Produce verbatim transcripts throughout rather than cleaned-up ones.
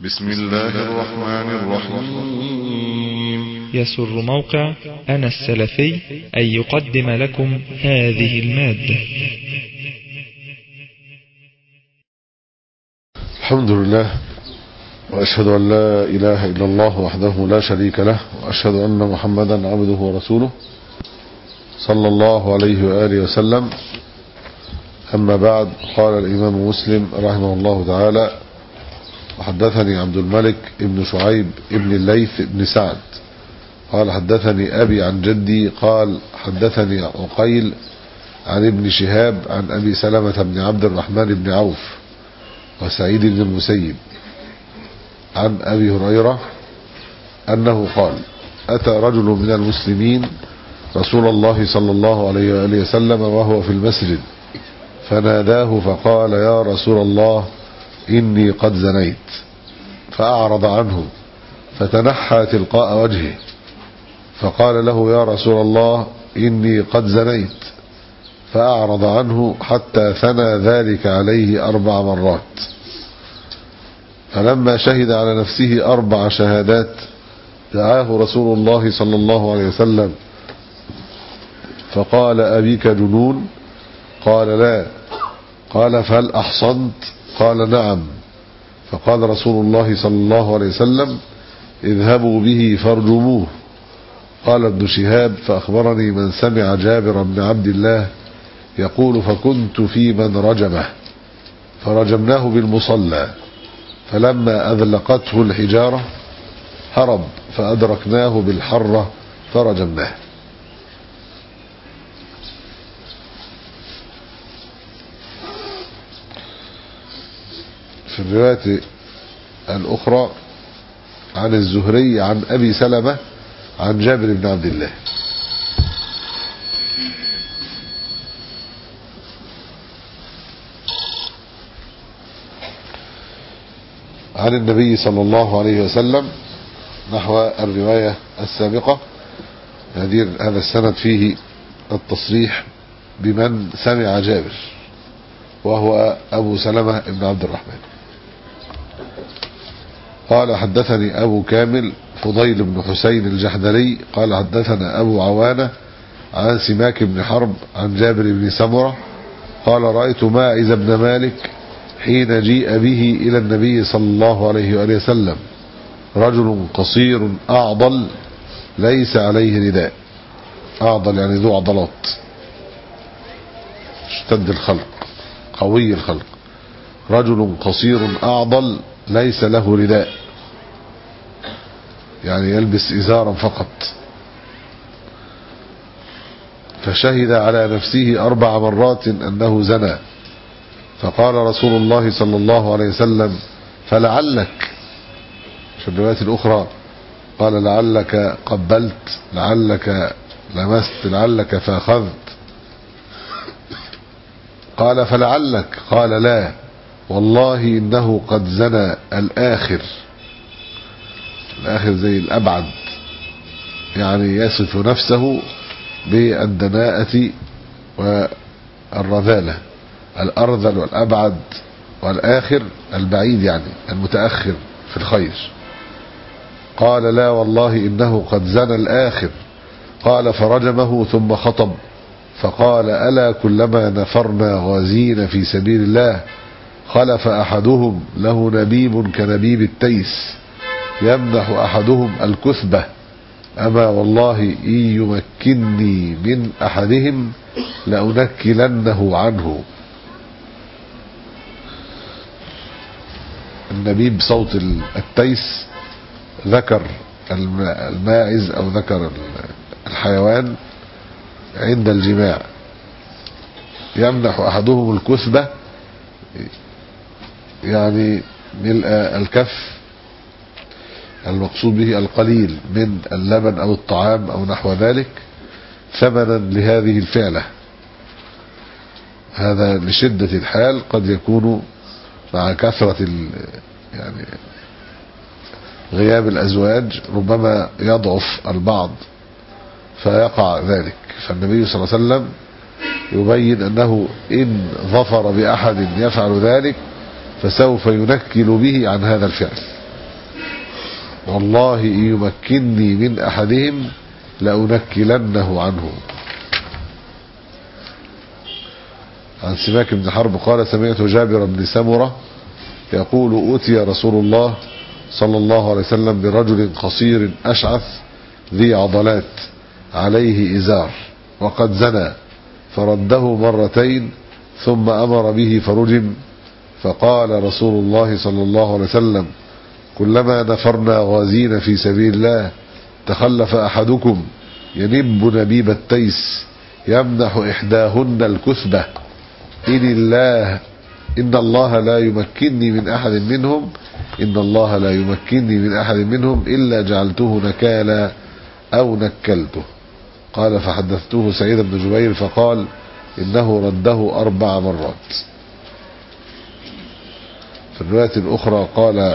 بسم الله الرحمن الرحيم. يسر موقع أنا السلفي أن يقدم لكم هذه المادة. الحمد لله، وأشهد أن لا إله إلا الله وحده لا شريك له، وأشهد أن محمدا عبده ورسوله صلى الله عليه وآله وسلم. أما بعد، قال الإمام مسلم رحمه الله تعالى: وحدثني عبد الملك ابن شعيب ابن الليث ابن سعد قال حدثني أبي عن جدي قال حدثني عقيل عن ابن شهاب عن أبي سلمة بن عبد الرحمن بن عوف وسعيد بن المسيب عن أبي هريرة أنه قال: أتى رجل من المسلمين رسول الله صلى الله عليه وآله وسلم وهو في المسجد، فناداه فقال: يا رسول الله، إني قد زنيت. فأعرض عنه فتنحى تلقاء وجهه، فقال له: يا رسول الله، إني قد زنيت. فأعرض عنه حتى ثنى ذلك عليه أربع مرات. فلما شهد على نفسه أربع شهادات دعاه رسول الله صلى الله عليه وسلم فقال: أبيك جنون؟ قال: لا. قال: فهل أحصنت؟ قال: نعم. فقال رسول الله صلى الله عليه وسلم: اذهبوا به فارجموه. قال ابن شهاب: فأخبرني من سمع جابر بن عبد الله يقول: فكنت في من رجمه، فرجمناه بالمصلى، فلما أذلقته الحجارة هرب، فأدركناه بالحرة فرجمناه. في الرواية الأخرى عن الزهري عن أبي سلمة عن جابر بن عبد الله عن النبي صلى الله عليه وسلم نحو الرواية السابقة. هذا السند فيه التصريح بمن سمع جابر وهو أبو سلمة بن عبد الرحمن. قال: حدثني أبو كامل فضيل بن حسين الجحدري قال حدثنا أبو عوانة عن سماك بن حرب عن جابر بن سمرة قال: رأيت ماعز بن مالك حين جيء به إلى النبي صلى الله عليه وآله وسلم، رجل قصير أعضل ليس عليه رداء. أعضل يعني ذو عضلات، اشتد الخلق، قوي الخلق. رجل قصير أعضل ليس له رداء، يعني يلبس إزارا فقط. فشهد على نفسه أربع مرات أنه زنى. فقال رسول الله صلى الله عليه وسلم: فلعلك، في الرواية الأخرى قال: لعلك قبلت، لعلك لمست، لعلك فأخذت. قال: فلعلك. قال: لا والله إنه قد زنى الآخر. الآخر زي الأبعد، يعني يصف نفسه بالدناءة والرذالة. الأرذل والأبعد، والآخر البعيد يعني المتأخر في الخير. قال: لا والله إنه قد زنى الآخر. قال: فرجمه ثم خطب فقال: ألا كلما نفرنا غازين في سبيل الله خلف أحدهم له نبيب كنبيب التيس يمنح أحدهم الكثبة، أما والله إن يمكنني من أحدهم لأنكلنه عنه. النبيب صوت التيس، ذكر الماعز أو ذكر الحيوان عند الجماع. يمنح أحدهم الكثبة يعني ملء الكف، المقصود به القليل من اللبن أو الطعام أو نحو ذلك، ثمنا لهذه الفعلة. هذا لشدة الحال، قد يكون مع كثرة يعني غياب الأزواج ربما يضعف البعض فيقع ذلك. فالنبي صلى الله عليه وسلم يبين أنه إن ظفر بأحد يفعل ذلك فسوف ينكل به عن هذا الفعل، والله إن يمكنني من أحدهم لأنكلنه عنه. عن سماك بن حرب قال سمعت جابر بن سمرة يقول أوتي رسول الله صلى الله عليه وسلم برجل قصير أشعث ذي عضلات عليه إزار وقد زنى فرده مرتين ثم أمر به فرجم. فقال رسول الله صلى الله عليه وسلم كلما نفرنا غازين في سبيل الله تخلف أحدكم ينب نبيب التيس يمنح إحداهن الكثبة إن الله إن الله لا يمكنني من أحد منهم إن الله لا يمكنني من أحد منهم إلا جعلته نكالا أو نكلته. قال فحدثته سعيد بن جبير فقال إنه رده أربع مرات. في الرواية الأخرى قال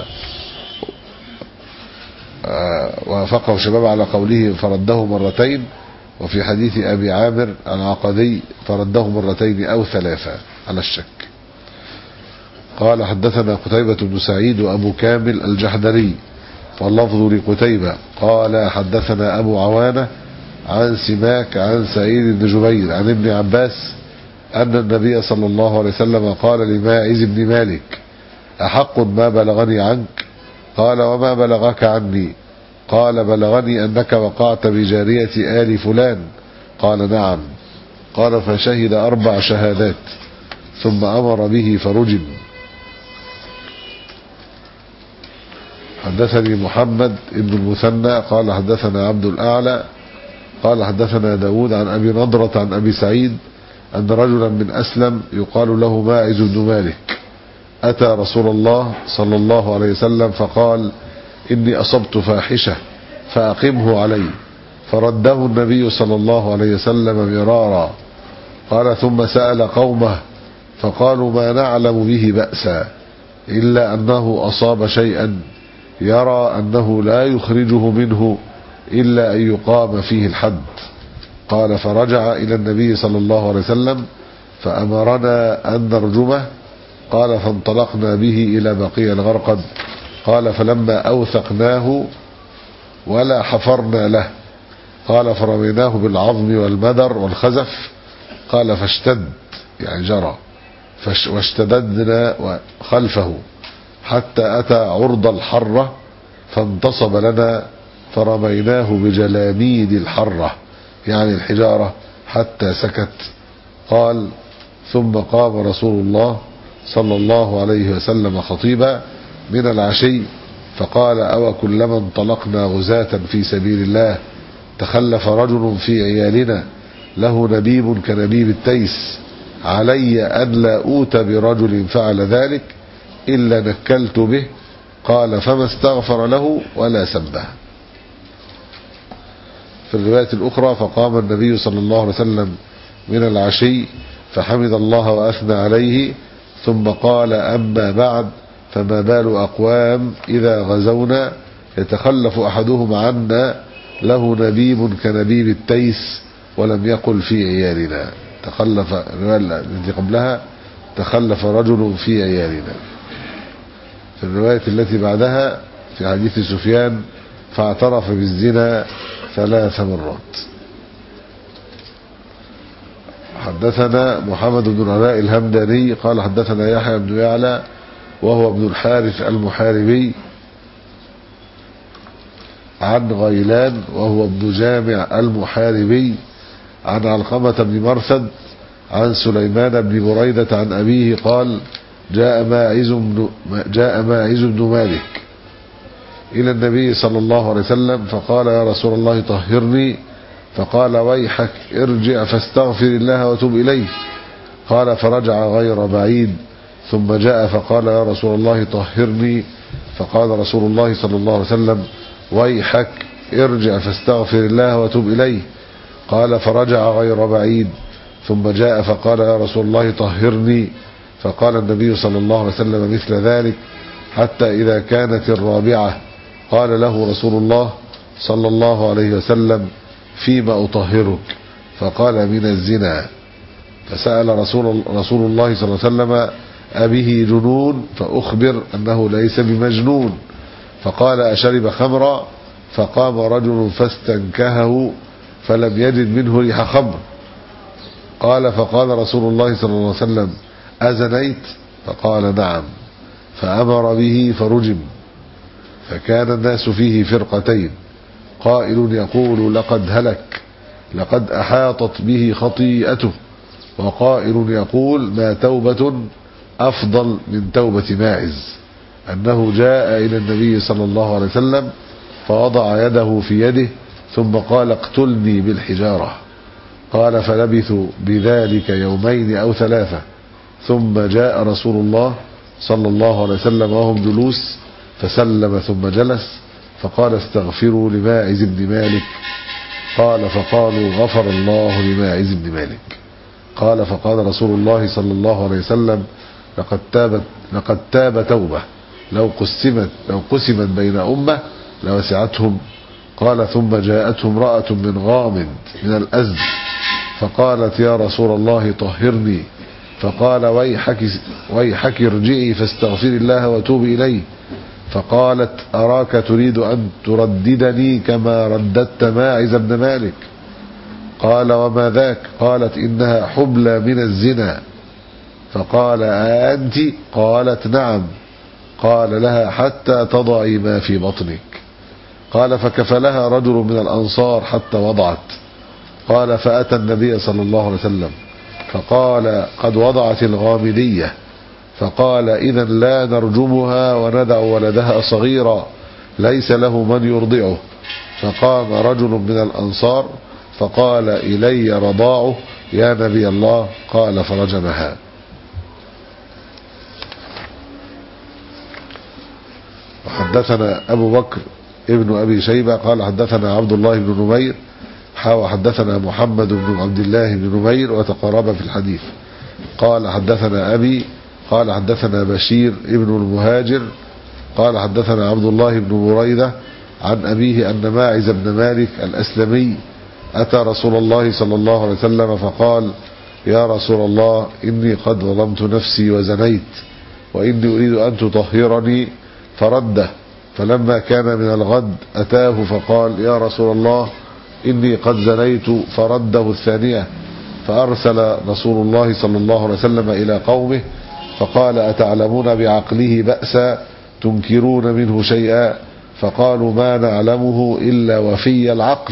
وافقه شباب على قوله فرده مرتين، وفي حديث أبي عامر العقدي فرده مرتين أو ثلاثة على الشك. قال حدثنا قتيبة بن سعيد وأبو كامل الجحدري واللفظ لقتيبة قال حدثنا أبو عوانة عن سماك عن سعيد بن جبير عن ابن عباس أن النبي صلى الله عليه وسلم قال لماعز بن مالك أحق ما بلغني عنك؟ قال وما بلغك عني؟ قال بلغني أنك وقعت بجارية آل فلان. قال نعم. قال فشهد أربع شهادات ثم أمر به فرجم. حدثني محمد ابن المثنى قال حدثنا عبد الأعلى قال حدثنا داود عن أبي نضرة عن أبي سعيد أن رجلا من أسلم يقال له ماعز بن مالك أتى رسول الله صلى الله عليه وسلم فقال إني أصبت فاحشة فأقمه علي، فرده النبي صلى الله عليه وسلم مرارا. قال ثم سأل قومه فقالوا ما نعلم به بأسا إلا أنه أصاب شيئا يرى أنه لا يخرجه منه إلا أن يقام فيه الحد. قال فرجع إلى النبي صلى الله عليه وسلم فأمرنا أن نرجمه. قال فانطلقنا به إلى بقيع الغرقد. قال فلما أوثقناه ولا حفرنا له قال فرميناه بالعظم والمدر والخزف. قال فاشتد يعني جرى واشتددنا خلفه حتى أتى عرض الحرة فانتصب لنا فرميناه بجلاميد الحرة يعني الحجارة حتى سكت. قال ثم قام رسول الله صلى الله عليه وسلم خطيبا من العشي فقال أو كلما انطلقنا غزاة في سبيل الله تخلف رجل في عيالنا له نبيب كنبيب التيس علي أن لا أوت برجل فعل ذلك إلا نكلت به. قال فما استغفر له ولا سبه. في الرواية الأخرى فقام النبي صلى الله عليه وسلم من العشي فحمد الله وأثنى عليه ثم قال أما بعد فما بال أقوام إذا غزونا يتخلف أحدهم عنا له نبيب كنبيب التيس ولم يقل في عيالنا. تخلف التي قبلها تخلف رجل في عيالنا. في الرواية التي بعدها في حديث سفيان فاعترف بالزنا ثلاث مرات. حدثنا محمد بن العلاء الهمداني قال حدثنا يحيى بن يعلى وهو ابن الحارث المحاربي عن غيلان وهو ابن جامع المحاربي عن علقمة بن مرثد عن سليمان بن بريدة عن أبيه قال جاء ماعز بن, جاء ماعز بن مالك إلى النبي صلى الله عليه وسلم فقال يا رسول الله طهرني. فقال ويحك ارجع فاستغفر الله وتوب إليه. قال فرجع غير بعيد ثم جاء فقال يا رسول الله طهرني. فقال رسول الله صلى الله عليه وسلم ويحك ارجع فاستغفر الله وتوب إليه. قال فرجع غير بعيد ثم جاء فقال يا رسول الله طهرني. فقال النبي صلى الله عليه وسلم مثل ذلك حتى إذا كانت الرابعة قال له رسول الله صلى الله عليه وسلم فيما أطهرك؟ فقال من الزنا. فسأل رسول, رسول الله صلى الله عليه وسلم أبه جنون؟ فأخبر أنه ليس بمجنون. فقال أشرب خمرا؟ فقام رجل فاستنكهه فلم يجد منه ريح خمر. قال فقال رسول الله صلى الله عليه وسلم أزنيت؟ فقال نعم. فأمر به فرجم. فكان الناس فيه فرقتين، قائل يقول لقد هلك لقد أحاطت به خطيئته، وقائل يقول ما توبة أفضل من توبة ماعز، أنه جاء إلى النبي صلى الله عليه وسلم فوضع يده في يده ثم قال اقتلني بالحجارة. قال فلبثوا بذلك يومين أو ثلاثة، ثم جاء رسول الله صلى الله عليه وسلم وهم جلوس فسلم ثم جلس فقال استغفروا لماعز بن مالك. قال فقالوا غفر الله لماعز بن مالك. قال فقال رسول الله صلى الله عليه وسلم لقد تابت لقد تاب توبة لو قسمت لو قسمت بين أمة لوسعتهم. قال ثم جاءته امرأة من غامد من الأزد فقالت يا رسول الله طهرني. فقال ويحك, ويحك ارجعي فاستغفري الله وتوبي إليه. فقالت أراك تريد أن ترددني كما رددت ماعز بن مالك. قال وما ذاك؟ قالت إنها حبلى من الزنا. فقال أنت؟ قالت نعم. قال لها حتى تضعي ما في بطنك. قال فكفلها رجل من الأنصار حتى وضعت. قال فأتى النبي صلى الله عليه وسلم فقال قد وضعت الغامدية. فقال إذا لا نرجمها وندع ولدها صغيرا ليس له من يرضعه. فقام رجل من الأنصار فقال إلي رضاعه يا نبي الله. قال فرجمها. وحدثنا أبو بكر ابن أبي شيبة قال حدثنا عبد الله بن نمير حاوى حدثنا محمد بن عبد الله بن نمير وتقارب في الحديث. قال حدثنا أبي قال حدثنا بشير ابن المهاجر قال حدثنا عبد الله بن بريدة عن أبيه أن ماعز بن مالك الأسلمي أتى رسول الله صلى الله عليه وسلم فقال يا رسول الله إني قد ظلمت نفسي وزنيت وإني أريد أن تطهرني فرده. فلما كان من الغد أتاه فقال يا رسول الله إني قد زنيت فرده الثانية. فأرسل رسول الله صلى الله عليه وسلم إلى قومه فقال أتعلمون بعقله بأسا تنكرون منه شيئا؟ فقالوا ما نعلمه إلا وفي العقل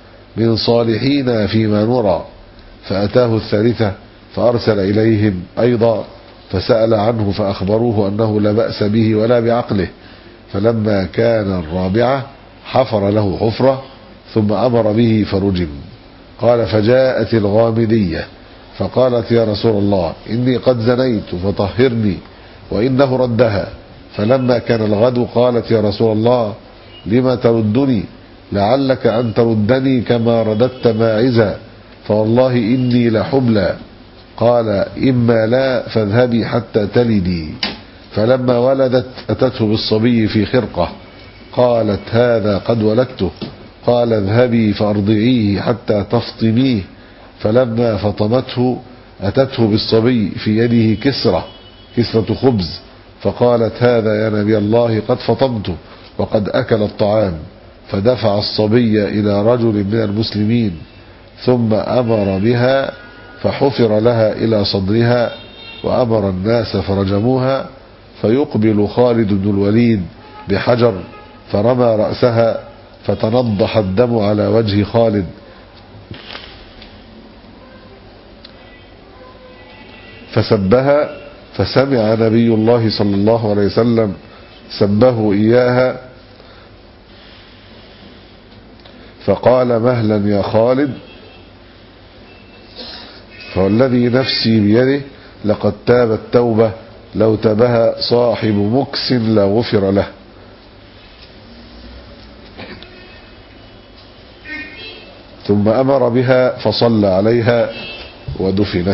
من صالحين فيما نرى. فأتاه الثالثة فأرسل إليهم أيضا فسأل عنه فأخبروه أنه لا بأس به ولا بعقله. فلما كان الرابعة حفر له حفرة ثم أمر به فرجم. قال فجاءت الغامدية فقالت يا رسول الله إني قد زنيت فطهرني وإنه ردها. فلما كان الغد قالت يا رسول الله لما تردني؟ لعلك أن تردني كما رددت ماعزا فوالله إني لحبلى. قال إما لا فاذهبي حتى تلدي. فلما ولدت أتته بالصبي في خرقة قالت هذا قد ولدته. قال اذهبي فأرضعيه حتى تفطميه. فلما فطمته أتته بالصبي في يده كسرة كسرة خبز فقالت هذا يا نبي الله قد فطمته وقد أكل الطعام. فدفع الصبي إلى رجل من المسلمين ثم أمر بها فحفر لها إلى صدرها وأمر الناس فرجموها. فيقبل خالد بن الوليد بحجر فرمى رأسها فتنضح الدم على وجه خالد فسبها. فسمع نبي الله صلى الله عليه وسلم سبه إياها فقال مهلا يا خالد فوالذي نفسي بيده لقد تاب التوبة لو تابها صاحب مكس لغفر له. ثم أمر بها فصلى عليها ودفنت.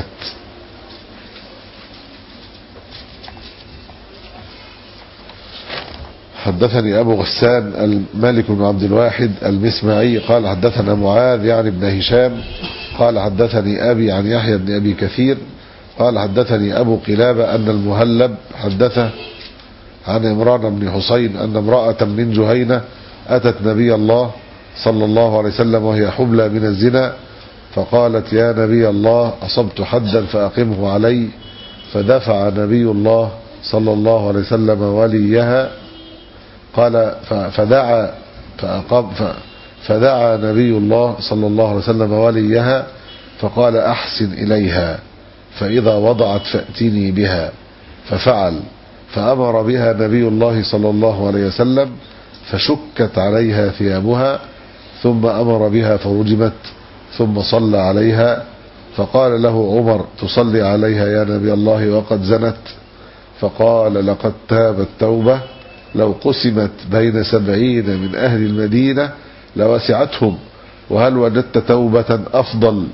حدثني أبو غسان الملك بن عبد الواحد المسمعي قال حدثنا معاذ يعني بن هشام قال حدثني أبي عن يحيى بن أبي كثير قال حدثني أبو قلابة أن المهلب حدثه عن عمران بن حسين أن امرأة من جهينة أتت نبي الله صلى الله عليه وسلم وهي حبلى من الزنا، فقالت: يا نبي الله، أصبت حدا فأقمه علي. فدفع نبي الله صلى الله عليه وسلم وليها، قال فدعا فأقام فدعا نبي الله صلى الله عليه وسلم وليها فقال: أحسن إليها، فإذا وضعت فأتني بها. ففعل، فأمر بها نبي الله صلى الله عليه وسلم فشكت عليها ثيابها، ثم أمر بها فرجمت، ثم صلى عليها. فقال له عمر: تصلي عليها يا نبي الله وقد زنت؟ فقال: لقد تابت توبة، لو قسمت بين سبعين من أهل المدينة لوسعتهم، وهل وجدت توبة أفضل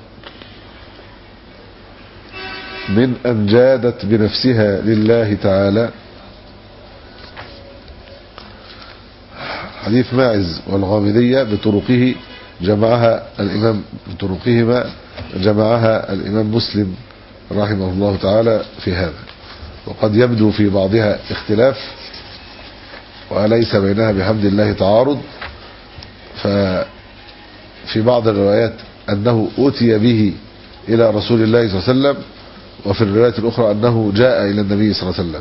من أن جادت بنفسها لله تعالى؟ حديث ماعز والغامدية بطرقه جمعها الإمام بطرقهما جمعها الإمام مسلم رحمه الله تعالى في هذا، وقد يبدو في بعضها اختلاف وليس بينها بحمد الله تعارض. ففي بعض الروايات أنه أتي به إلى رسول الله صلى الله عليه وسلم، وفي الروايات الأخرى أنه جاء إلى النبي صلى الله عليه وسلم.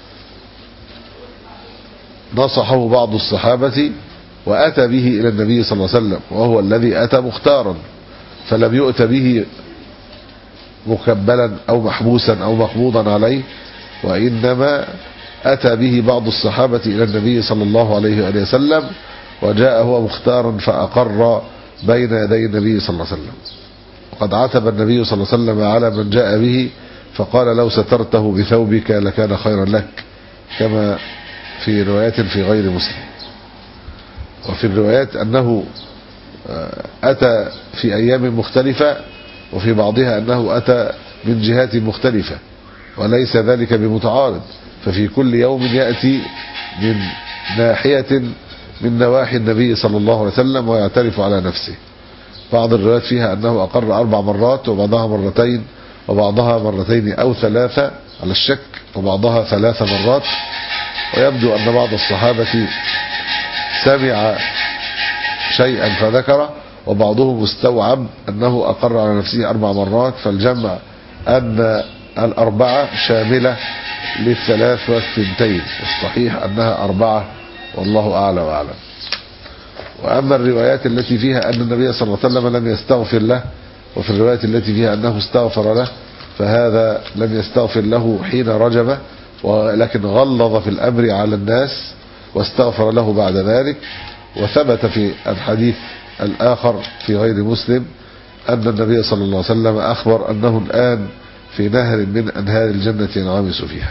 نصحه بعض الصحابة وأتى به إلى النبي صلى الله عليه وسلم، وهو الذي أتى مختارا، فلم يؤت به مكبلا أو محبوسا أو مقبوضا عليه، وإنما أتى به بعض الصحابة إلى النبي صلى الله عليه وآله وسلم، وجاء هو مختارا فأقر بين يدي النبي صلى الله عليه وسلم. وقد عتب النبي صلى الله عليه وسلم على من جاء به فقال: لو سترته بثوبك لكان خيرا لك، كما في روايات في غير مسلم. وفي الروايات أنه أتى في أيام مختلفة، وفي بعضها أنه أتى من جهات مختلفة، وليس ذلك بمتعارض، ففي كل يوم يأتي من ناحية من نواحي النبي صلى الله عليه وسلم ويعترف على نفسه. بعض الروايات فيها أنه أقر أربع مرات، وبعضها مرتين، وبعضها مرتين أو ثلاثة على الشك، وبعضها ثلاث مرات. ويبدو أن بعض الصحابة سمع شيئا فذكره، وبعضهم استوعب أنه أقر على نفسه أربع مرات، فالجمع أن الأربعة شاملة للثلاث والثنتين، والصحيح أنها أربعة، والله أعلى وأعلم. وأما الروايات التي فيها أن النبي صلى الله عليه وسلم لم يستغفر له، وفي الروايات التي فيها أنه استغفر له، فهذا لم يستغفر له حين رجمه، ولكن غلظ في الأمر على الناس واستغفر له بعد ذلك. وثبت في الحديث الآخر في غير مسلم أن النبي صلى الله عليه وسلم أخبر أنه الآن في نهر من أنهار الجنة ينغمس فيها.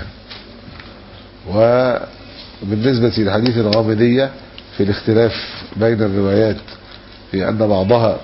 وبالنسبة للحديث الغامدية في الاختلاف بين الروايات في أن بعضها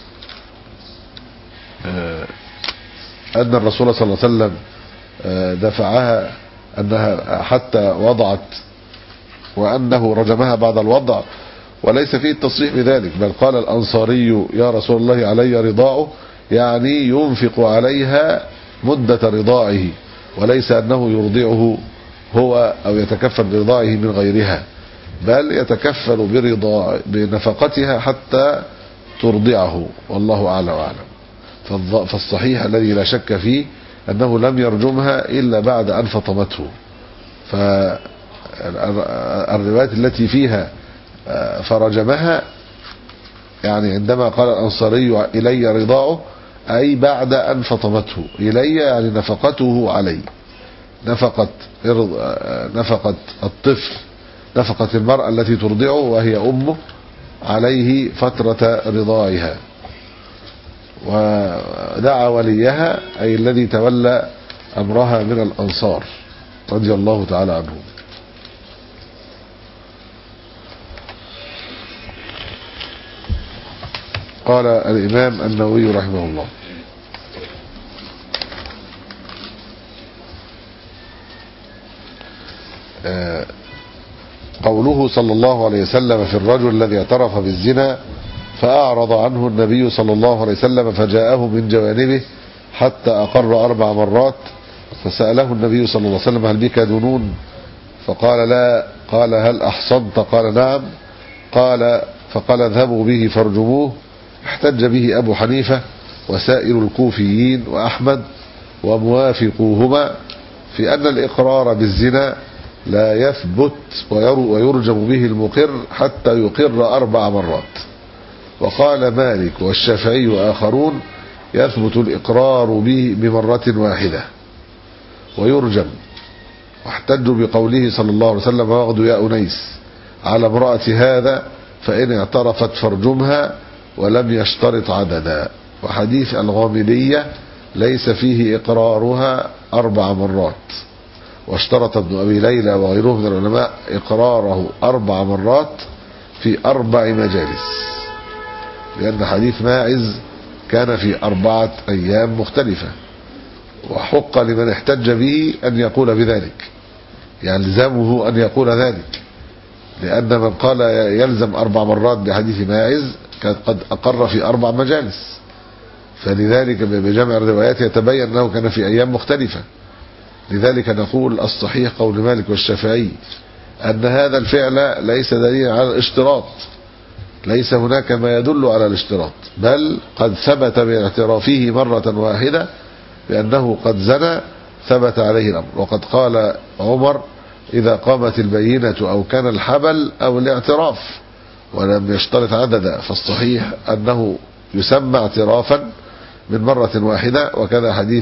أن الرسول صلى الله عليه وسلم دفعها أنها حتى وضعت، وأنه رجمها بعد الوضع، وليس فيه التصريح بذلك، بل قال الأنصاري: يا رسول الله علي رضاعه، يعني ينفق عليها مدة رضاعه، وليس أنه يرضعه هو أو يتكفل برضاعه من غيرها، بل يتكفل برضاع بنفقتها حتى ترضعه، والله أعلى وأعلم. فالصحيح الذي لا شك فيه أنه لم يرجمها إلا بعد أن فطمته. فالروايات التي فيها فرجمها يعني عندما قال الأنصاري: إلي رضاعه، أي بعد أن فطمته. إلي يعني نفقته علي، نفقة نفقة الطفل، نفقة المرأة التي ترضعه وهي أمه عليه فترة رضاعها. ودعا وليها، أي الذي تولى أمرها من الأنصار رضي الله تعالى عنهم. قال الإمام النووي رحمه الله: قوله صلى الله عليه وسلم في الرجل الذي اعترف بالزنا فأعرض عنه النبي صلى الله عليه وسلم فجاءه من جوانبه حتى أقر أربع مرات، فسأله النبي صلى الله عليه وسلم: هل بك دنون؟ فقال لا. قال هل أحصنت؟ قال نعم. قال فقال اذهبوا به فارجموه. احتج به أبو حنيفة وسائر الكوفيين وأحمد وموافقوهما في أن الإقرار بالزنا لا يثبت ويرجم به المقر حتى يقر أربع مرات. وقال مالك والشافعي وآخرون يثبت الإقرار به بمرة واحدة ويرجم. واحتجوا بقوله صلى الله عليه وسلم واغدوا يا أنيس على امرأة هذا فإن اعترفت فارجمها ولم يشترط عددا. وحديث الغامدية ليس فيه إقرارها أربع مرات، واشترط ابن أبي ليلى وغيره من العلماء إقراره أربع مرات في أربع مجالس، لأن حديث ماعز كان في أربعة أيام مختلفة. وحق لمن احتج به أن يقول بذلك، يلزمه أن يقول ذلك، لأن من قال يلزم أربع مرات بحديث ماعز كان قد أقر في أربع مجالس، فلذلك بجمع الروايات يتبين أنه كان في أيام مختلفة. لذلك نقول الصحيح قول مالك والشافعي أن هذا الفعل ليس دليل على الاشتراط، ليس هناك ما يدل على الاشتراط، بل قد ثبت باعترافه مرة واحدة بأنه قد زنى ثبت عليه الأمر. وقد قال عمر إذا قامت البينة أو كان الحبل أو الاعتراف ولم يشترط عددا، فالصحيح أنه يسمى اعترافا من مرة واحدة. وكذا حديث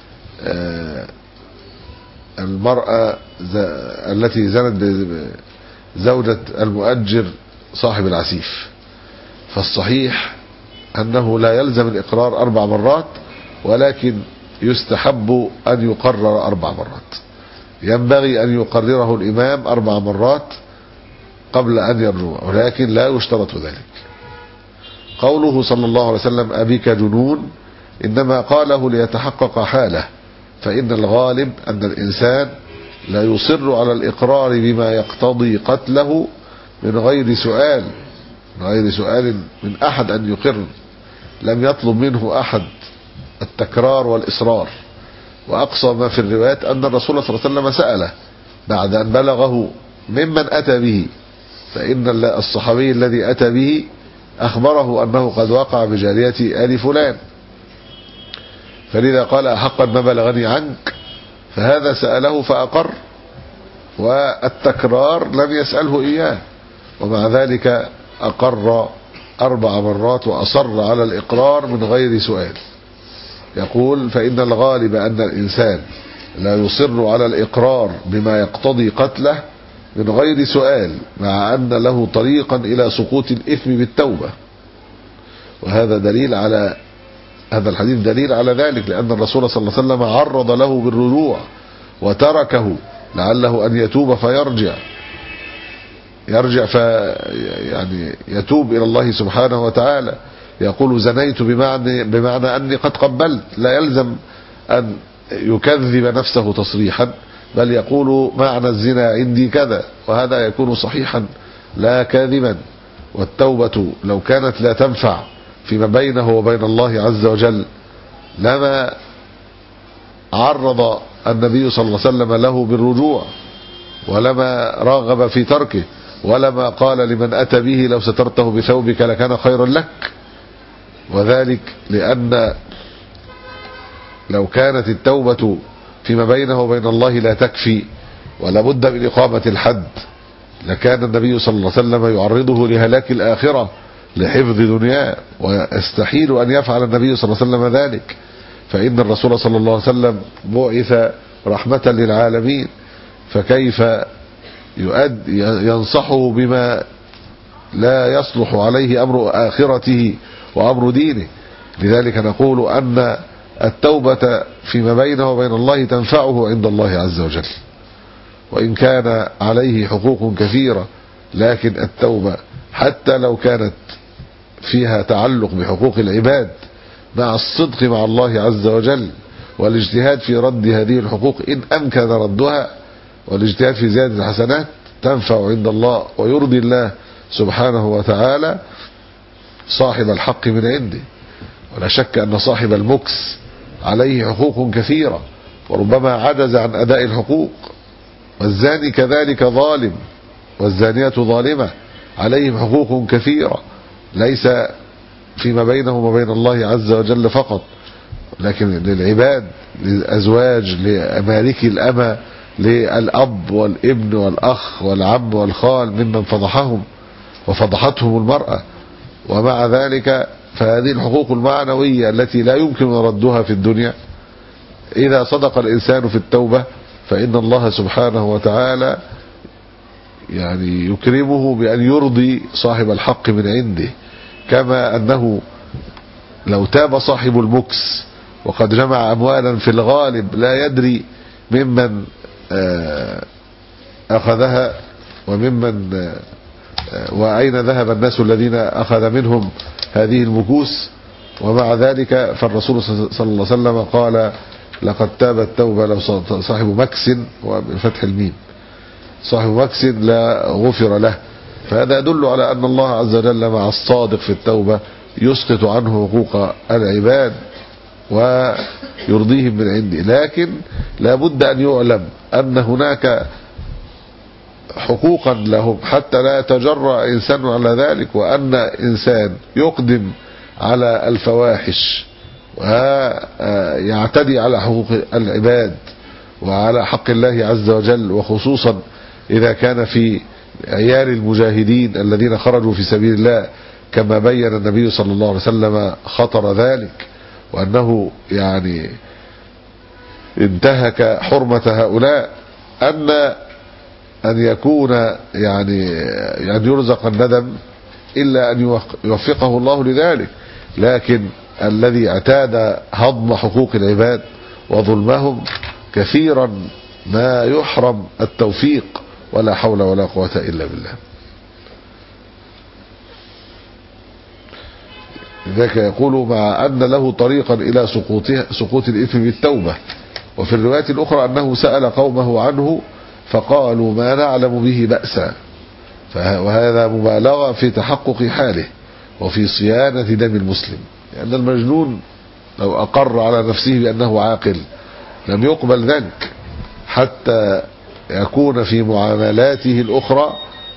المرأة التي زنت بزوجة المؤجر صاحب العسيف، فالصحيح أنه لا يلزم الإقرار أربع مرات، ولكن يستحب أن يقرر أربع مرات. ينبغي أن يقرره الإمام أربع مرات قبل أن يرجو، ولكن لا يشترط ذلك. قوله صلى الله عليه وسلم أبيك جنون إنما قاله ليتحقق حاله، فإن الغالب أن الإنسان لا يصر على الإقرار بما يقتضي قتله من غير سؤال من غير سؤال من أحد أن يقر. لم يطلب منه أحد التكرار والإصرار. وأقصى ما في الروايات أن الرسول صلى الله عليه وسلم سأله بعد أن بلغه ممن أتى به، فإن الصحابي الذي أتى به أخبره أنه قد وقع بجارية آل فلان، فلذا قال أحقا ما بلغني عنك، فهذا سأله فأقر، والتكرار لم يسأله إياه، ومع ذلك أقر أربع مرات وأصر على الإقرار من غير سؤال. يقول فإن الغالب أن الإنسان لا يصر على الإقرار بما يقتضي قتله من غير سؤال، مع أن له طريقا إلى سقوط الإثم بالتوبة. وهذا دليل على هذا الحديث دليل على ذلك، لأن الرسول صلى الله عليه وسلم عرض له بالرجوع وتركه لعله أن يتوب فيرجع يرجع في يعني يتوب إلى الله سبحانه وتعالى. يقول زنيت بمعنى, بمعنى أني قد قبلت، لا يلزم أن يكذب نفسه تصريحا، بل يقول معنى الزنا عندي كذا، وهذا يكون صحيحا لا كاذبا. والتوبة لو كانت لا تنفع فيما بينه وبين الله عز وجل لما عرض النبي صلى الله عليه وسلم له بالرجوع، ولما راغب في تركه، ولما قال لمن أتى به لو سترته بثوبك لكان خيرا لك. وذلك لأن لو كانت التوبة فيما بينه وبين الله لا تكفي ولا بد من إقامة الحد، لكان النبي صلى الله عليه وسلم يعرضه لهلاك الآخرة لحفظ دنياه، ويستحيل أن يفعل النبي صلى الله عليه وسلم ذلك، فإن الرسول صلى الله عليه وسلم بعث رحمة للعالمين، فكيف يؤد ينصحه بما لا يصلح عليه أمر آخرته وأمر دينه. لذلك نقول أن التوبة فيما بينه وبين الله تنفعه عند الله عز وجل، وإن كان عليه حقوق كثيرة، لكن التوبة حتى لو كانت فيها تعلق بحقوق العباد مع الصدق مع الله عز وجل والاجتهاد في رد هذه الحقوق إن أمكن ردها، والاجتهاد في زيادة الحسنات، تنفع عند الله ويرضي الله سبحانه وتعالى صاحب الحق من عنده. ولا شك أن صاحب المكس عليه حقوق كثيرة، وربما عجز عن أداء الحقوق، والزاني كذلك ظالم، والزانية ظالمة، عليهم حقوق كثيرة ليس فيما بينهم وبين الله عز وجل فقط، لكن للعباد، للأزواج، لأمالك الأمة، للأب والابن والأخ والعم والخال ممن فضحهم وفضحتهم المرأة. ومع ذلك فهذه الحقوق المعنوية التي لا يمكن ردها في الدنيا، إذا صدق الإنسان في التوبة فإن الله سبحانه وتعالى يعني يكرمه بأن يرضي صاحب الحق من عنده، كما أنه لو تاب صاحب المكس وقد جمع أموالا في الغالب لا يدري ممن أخذها وممن وأين ذهب الناس الذين أخذ منهم هذه المكوس، ومع ذلك فالرسول صلى الله عليه وسلم قال لقد تاب التوبة لو صاحب مكس، وبفتح الميم صاحب مكس لا غفر له. فهذا يدل على أن الله عز وجل مع الصادق في التوبة يسقط عنه حقوق العباد ويرضيهم من عنده، لكن لا بد أن يعلم أن هناك حقوقا لهم حتى لا يتجرأ إنسان على ذلك، وأن إنسان يقدم على الفواحش ويعتدي على حقوق العباد وعلى حق الله عز وجل، وخصوصا إذا كان في عيال المجاهدين الذين خرجوا في سبيل الله، كما بين النبي صلى الله عليه وسلم خطر ذلك، وأنه يعني انتهك حرمة هؤلاء، أن أن يكون يعني يعني يرزق الندم إلا أن يوفقه الله لذلك. لكن الذي اعتاد هضم حقوق العباد وظلمهم كثيرا ما يحرم التوفيق، ولا حول ولا قوة إلا بالله. لذلك يقول مع أن له طريقا إلى سقوط الإثم بالتوبة. وفي الرواية الأخرى أنه سأل قومه عنه فقالوا ما نعلم به بأسا، وهذا مبالغة في تحقق حاله وفي صيانة دم المسلم، لأن المجنون لو أقر على نفسه بأنه عاقل لم يقبل ذلك حتى يكون في معاملاته الأخرى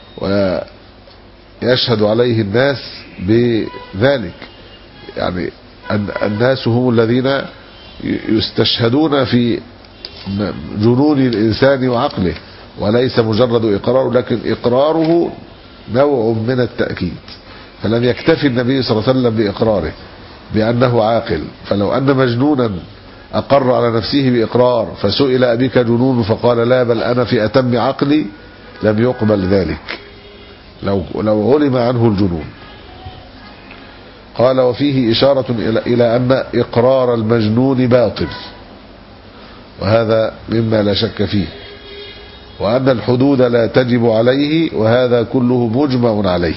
ويشهد عليه الناس بذلك. يعني الناس هم الذين يستشهدون في جنون الإنسان وعقله، وليس مجرد إقراره، لكن إقراره نوع من التأكيد. فلم يكتفي النبي صلى الله عليه وسلم بإقراره بأنه عاقل، فلو أن مجنونا أقر على نفسه بإقرار فسئل أبيك جنون فقال لا بل أنا في أتم عقلي لم يقبل ذلك لو, لو علم عنه الجنون. قال وفيه إشارة إلى أن إقرار المجنون باطل، وهذا مما لا شك فيه، وأن الحدود لا تجب عليه، وهذا كله مجمع عليه،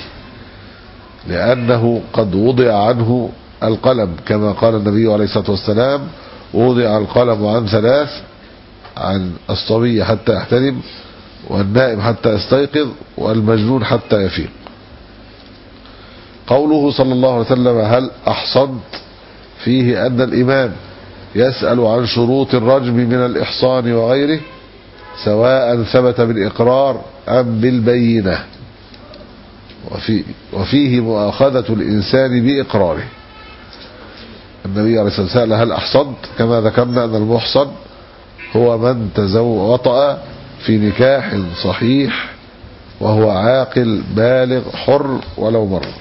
لأنه قد وضع عنه القلم كما قال النبي عليه الصلاة والسلام وضع القلم عن ثلاث: عن الصبي حتى يحتلم، والنائم حتى يستيقظ، والمجنون حتى يفيق. قوله صلى الله عليه وسلم هل أحصنت فيه أن الإمام يسأل عن شروط الرجم من الإحصان وغيره سواء ثبت بالإقرار أم بالبينة، وفي وفيه مؤاخذة الإنسان بإقراره. النبي عليه الصلاة والسلام هل أحصنت، كما ذكرنا أن المحصن هو من تزوج وطأ في نكاح صحيح وهو عاقل بالغ حر ولو مرة.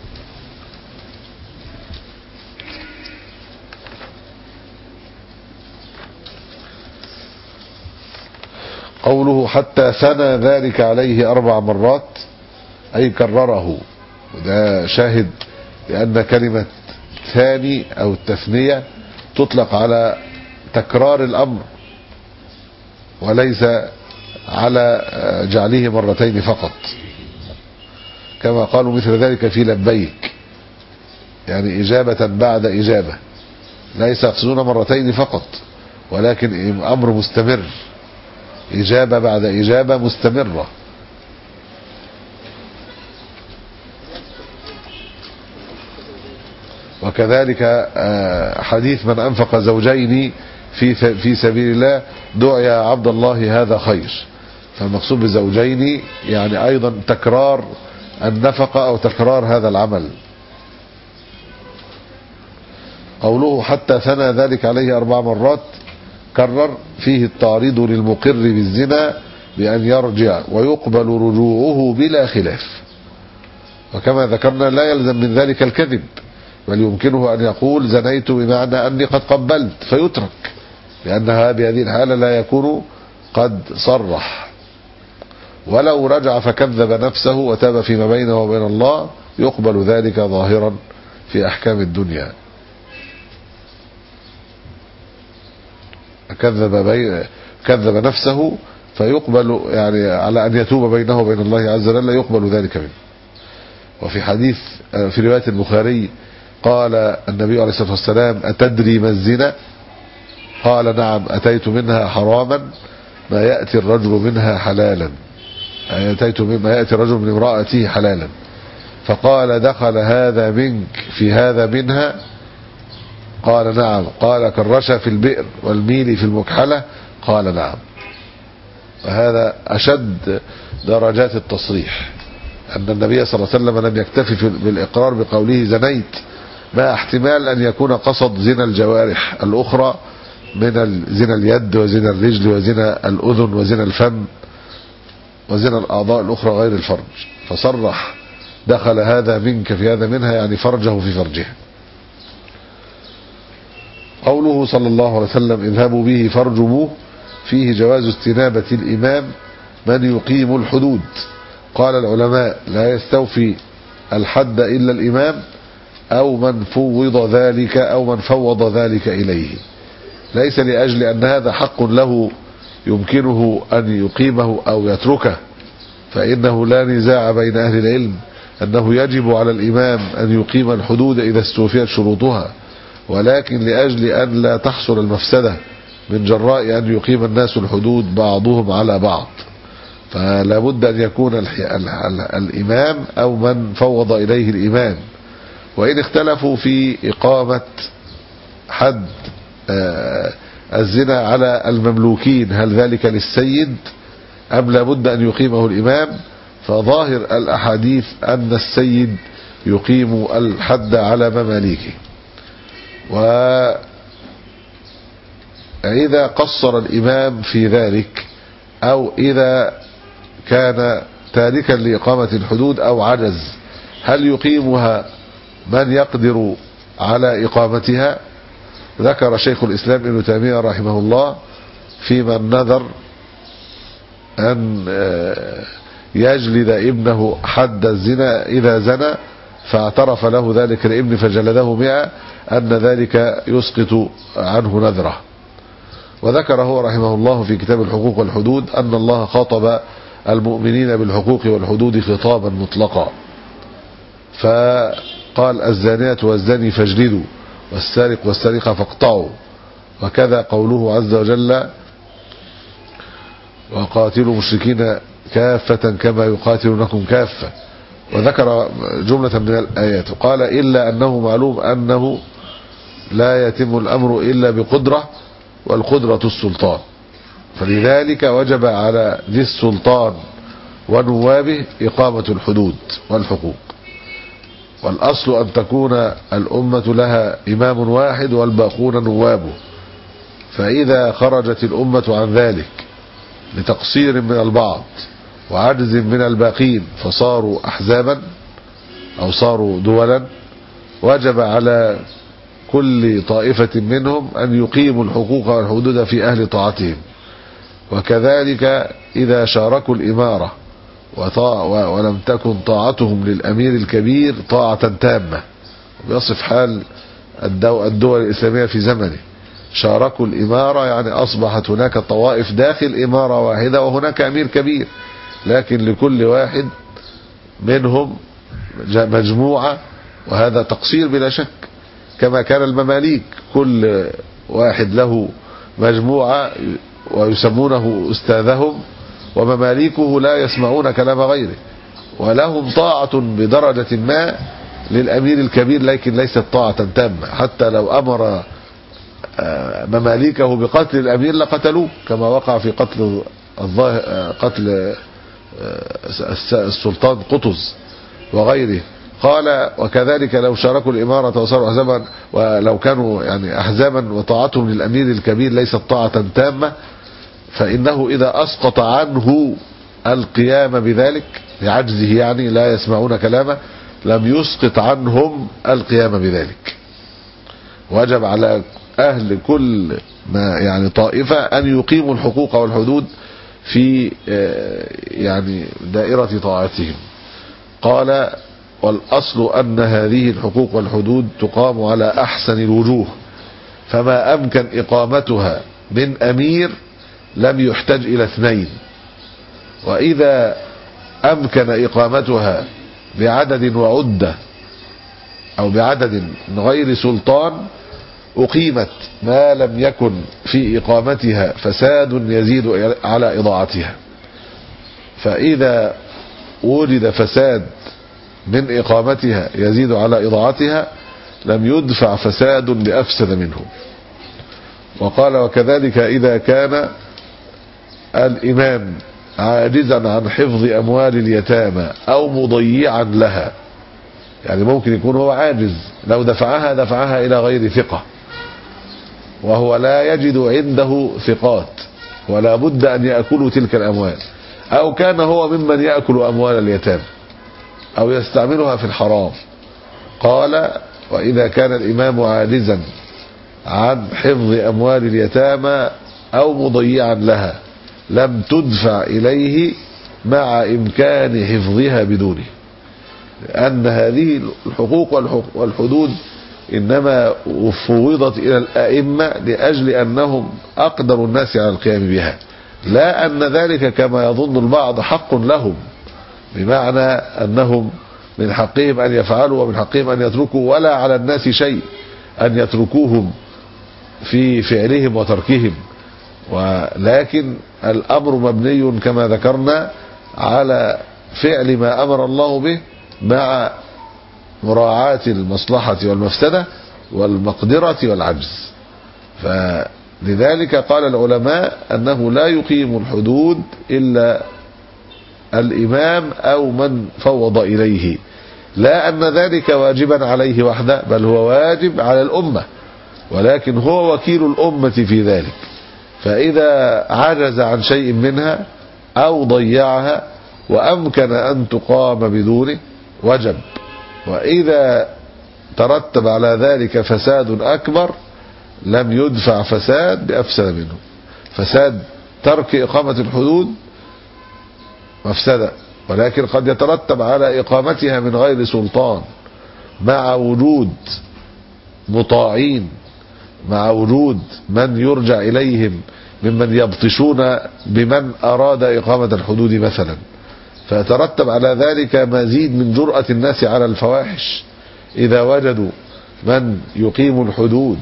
قوله حتى ثنى ذلك عليه أربع مرات أي كرره، وده شاهد لأن كلمة ثاني أو التثنية تطلق على تكرار الأمر وليس على جعله مرتين فقط، كما قالوا مثل ذلك في لبيك، يعني إجابة بعد إجابة، ليس يقصدون مرتين فقط ولكن أمر مستمر، إجابة بعد إجابة مستمرة. وكذلك حديث من أنفق زوجين في في سبيل الله دعي عبد الله هذا خير، فالمقصود بزوجين يعني أيضا تكرار النفقة أو تكرار هذا العمل. قوله حتى ثنى ذلك عليه أربع مرات كرر فيه التعريض للمقر بالزنا بأن يرجع ويقبل رجوعه بلا خلاف. وكما ذكرنا لا يلزم من ذلك الكذب، بل يمكنه أن يقول زنيت بمعنى أني قد قبلت فيترك، لأنها بهذه الحالة لا يكون قد صرح. ولو رجع فكذب نفسه وتاب فيما بينه وبين الله يقبل ذلك ظاهرا في أحكام الدنيا. كذب بين كذب نفسه فيقبل يعني على أن يتوب بينه وبين الله عز وجل يقبل ذلك منه. وفي حديث في رواية البخاري قال النبي عليه الصلاة والسلام أتدري ما الزنا؟ قال نعم أتيت منها حراما ما يأتي الرجل منها حلالا، أتيت ما يأتي الرجل من امرأته حلالا. فقال دخل هذا منك في هذا منها؟ قال نعم. قال كالرشا في البئر والميل في المكحلة؟ قال نعم. وهذا أشد درجات التصريح، أن النبي صلى الله عليه وسلم لم يكتفي بالإقرار بقوله زنيت، ما احتمال أن يكون قصد زنا الجوارح الأخرى من زنا اليد وزنا الرجل وزنا الأذن وزنا الفم وزنا الأعضاء الأخرى غير الفرج. فصرح دخل هذا منك في هذا منها يعني فرجه في فرجها. قوله صلى الله عليه وسلم اذهبوا به فارجموه فيه جواز استنابة الإمام من يقيم الحدود. قال العلماء لا يستوفي الحد إلا الإمام أو من فوض ذلك أو من فوض ذلك إليه، ليس لأجل أن هذا حق له يمكنه أن يقيمه أو يتركه، فإنه لا نزاع بين أهل العلم أنه يجب على الإمام أن يقيم الحدود إذا استوفيت شروطها، ولكن لأجل أن لا تحصل المفسدة من جراء أن يقيم الناس الحدود بعضهم على بعض، فلا بد أن يكون الإمام أو من فوض إليه الإمام. وإن اختلفوا في إقامة حد الزنا على المملوكين هل ذلك للسيد أم لا بد أن يقيمه الإمام، فظاهر الأحاديث أن السيد يقيم الحد على مماليكه. وإذا قصر الإمام في ذلك أو إذا كان تاركا لإقامة الحدود أو عجز هل يقيمها من يقدر على إقامتها؟ ذكر شيخ الإسلام ابن تيمية رحمه الله في من نذر أن يجلد ابنه حد الزنا إذا زنى فاعترف له ذلك الابن فجلده مئة أن ذلك يسقط عنه نذره. وذكر هو رحمه الله في كتاب الحقوق والحدود أن الله خاطب المؤمنين بالحقوق والحدود خطابا مطلقا، فقال الزانية والزاني فاجلدوا والسارق والسارقة فاقطعوا، وكذا قوله عز وجل وقاتلوا المشركين كافة كما يقاتلونكم كافة. وذكر جملة من الآيات وقال إلا أنه معلوم أنه لا يتم الأمر إلا بقدرة والقدرة السلطان، فلذلك وجب على ذي السلطان ونوابه إقامة الحدود والحقوق. والأصل أن تكون الأمة لها إمام واحد والباقون نوابه، فإذا خرجت الأمة عن ذلك لتقصير من البعض وعجز من الباقين فصاروا أحزابا أو صاروا دولا، وجب على كل طائفة منهم أن يقيموا الحقوق والحدود في أهل طاعتهم. وكذلك إذا شاركوا الإمارة ولم تكن طاعتهم للأمير الكبير طاعة تامة، ويصف حال الدول الإسلامية في زمنه، شاركوا الإمارة يعني أصبحت هناك طوائف داخل إمارة واحدة وهناك أمير كبير، لكن لكل واحد منهم مجموعة، وهذا تقصير بلا شك. كما كان المماليك كل واحد له مجموعة ويسمونه أستاذهم، ومماليكه لا يسمعون كلام غيره، ولهم طاعة بدرجة ما للأمير الكبير لكن ليست طاعة تامة، حتى لو أمر مماليكه بقتل الأمير لقتلوه كما وقع في قتل قتل السلطان قطز وغيره. قال وكذلك لو شاركوا الإمارة وصاروا أحزابا، ولو كانوا يعني أحزابا وطاعتهم للأمير الكبير ليست طاعة تامة، فإنه إذا أسقط عنه القيام بذلك لعجزه، يعني لا يسمعون كلامه، لم يسقط عنهم القيام بذلك. وجب على أهل كل ما يعني طائفة أن يقيموا الحقوق والحدود في يعني دائرة طاعتهم. قال والأصل أن هذه الحقوق والحدود تقام على أحسن الوجوه، فما أمكن إقامتها من أمير لم يحتاج إلى اثنين، وإذا أمكن إقامتها بعدد وعدة أو بعدد غير سلطان أقيمت ما لم يكن في إقامتها فساد يزيد على إضاعتها. فإذا وجد فساد من إقامتها يزيد على إضاعتها لم يدفع فساد لأفسد منه. وقال وكذلك إذا كان الإمام عاجزا عن حفظ أموال اليتامى أو مضيعا لها، يعني ممكن يكون هو عاجز، لو دفعها دفعها إلى غير ثقة وهو لا يجد عنده ثقات ولا بد أن يأكلوا تلك الأموال، أو كان هو ممن يأكل أموال اليتامى أو يستعملها في الحرام. قال وإذا كان الإمام عاجزا عن حفظ أموال اليتامى أو مضيعا لها لم تدفع إليه مع إمكان حفظها بدونه، لأن هذه الحقوق والحدود إنما فوضت إلى الأئمة لأجل أنهم أقدر الناس على القيام بها، لا أن ذلك كما يظن البعض حق لهم، بمعنى أنهم من حقهم أن يفعلوا ومن حقهم أن يتركوا، ولا على الناس شيء أن يتركوهم في فعلهم وتركهم، ولكن الأمر مبني كما ذكرنا على فعل ما أمر الله به مع مراعاة المصلحة والمفسدة والمقدرة والعجز. فلذلك قال العلماء أنه لا يقيم الحدود إلا الإمام أو من فوض إليه، لا أن ذلك واجبا عليه وحده، بل هو واجب على الأمة، ولكن هو وكيل الأمة في ذلك. فإذا عجز عن شيء منها أو ضيعها وأمكن أن تقام بدونه وجب، وإذا ترتب على ذلك فساد أكبر لم يدفع فساد بأفسد منه. فساد ترك إقامة الحدود مفسدة، ولكن قد يترتب على إقامتها من غير سلطان مع وجود مطاعين، مع وجود من يرجع إليهم ممن يبطشون بمن أراد إقامة الحدود مثلا، فيترتب على ذلك مزيد من جرأة الناس على الفواحش. إذا وجدوا من يقيم الحدود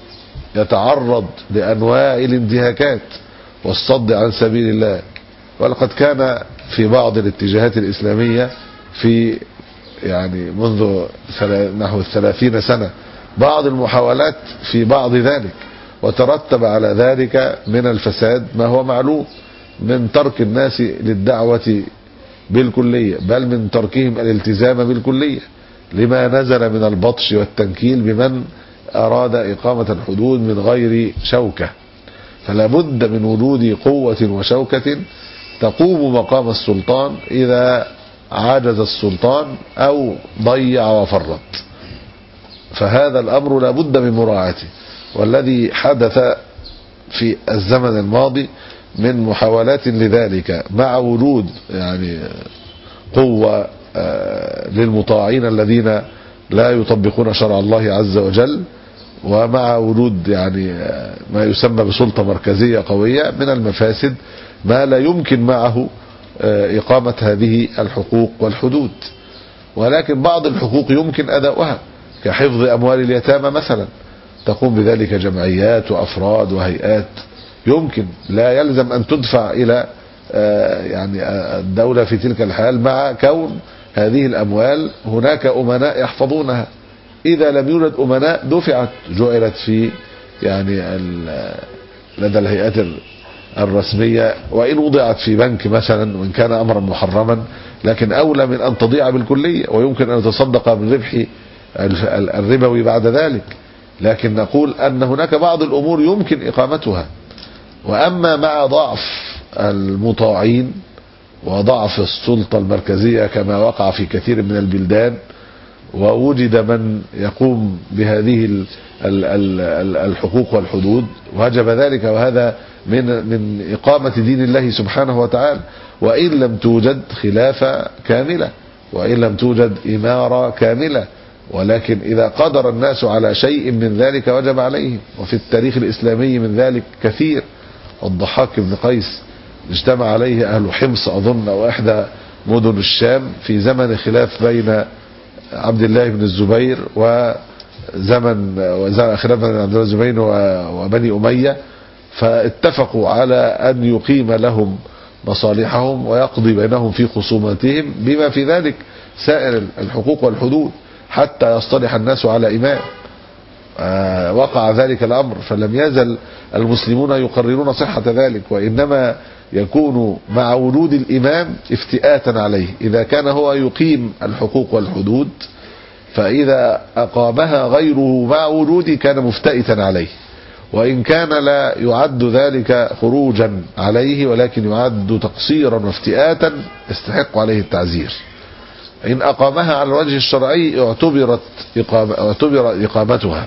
يتعرض لأنواع الانتهاكات والصد عن سبيل الله. ولقد كان في بعض الاتجاهات الإسلامية في يعني منذ نحو الثلاثين سنة بعض المحاولات في بعض ذلك، وترتب على ذلك من الفساد ما هو معلوم، من ترك الناس للدعوة بالكلية، بل من تركهم الالتزام بالكلية لما نزل من البطش والتنكيل بمن أراد إقامة الحدود من غير شوكة. فلا بد من وجود قوة وشوكة تقوم مقام السلطان إذا عجز السلطان أو ضيع وفرط، فهذا الأمر لا بد من مراعاته. والذي حدث في الزمن الماضي من محاولات لذلك مع وجود يعني قوة للمطاعين الذين لا يطبقون شرع الله عز وجل، ومع وجود يعني ما يسمى بسلطة مركزية قوية، من المفاسد ما لا يمكن معه إقامة هذه الحقوق والحدود. ولكن بعض الحقوق يمكن أداؤها كحفظ أموال اليتامى مثلا، تقوم بذلك جمعيات وأفراد وهيئات، يمكن لا يلزم أن تدفع إلى يعني الدولة في تلك الحال، مع كون هذه الأموال هناك أمناء يحفظونها. إذا لم يوجد أمناء دفعت، جعلت في يعني لدى الهيئات الرسمية، وإن وضعت في بنك مثلا وإن كان أمرا محرما، لكن أولى من أن تضيع بالكلية، ويمكن أن يتصدق بالربح الربوي بعد ذلك. لكن نقول أن هناك بعض الأمور يمكن إقامتها. وأما مع ضعف المطاعين وضعف السلطة المركزية كما وقع في كثير من البلدان، ووجد من يقوم بهذه الحقوق والحدود، وجب ذلك، وهذا من من إقامة دين الله سبحانه وتعالى، وإن لم توجد خلافة كاملة، وإن لم توجد إمارة كاملة، ولكن إذا قدر الناس على شيء من ذلك وجب عليهم. وفي التاريخ الإسلامي من ذلك كثير. الضحاك بن قيس اجتمع عليه أهل حمص أظن أو إحدى مدن الشام في زمن خلاف بين عبد الله بن الزبير وزمن خلاف بين عبد الله بن الزبير وبني أمية، فاتفقوا على أن يقيم لهم مصالحهم ويقضي بينهم في خصوماتهم بما في ذلك سائر الحقوق والحدود حتى يصطلح الناس على إمام. آه وقع ذلك الأمر، فلم يزل المسلمون يقررون صحة ذلك، وإنما يكون مع وجود الإمام افتئاتا عليه. إذا كان هو يقيم الحقوق والحدود، فإذا أقامها غيره مع وجوده كان مفتئتا عليه، وإن كان لا يعد ذلك خروجا عليه، ولكن يعد تقصيرا وافتئاتا يستحق عليه التعزير. إن أقامها على الوجه الشرعي اعتبرت إقامة اعتبر إقامتها.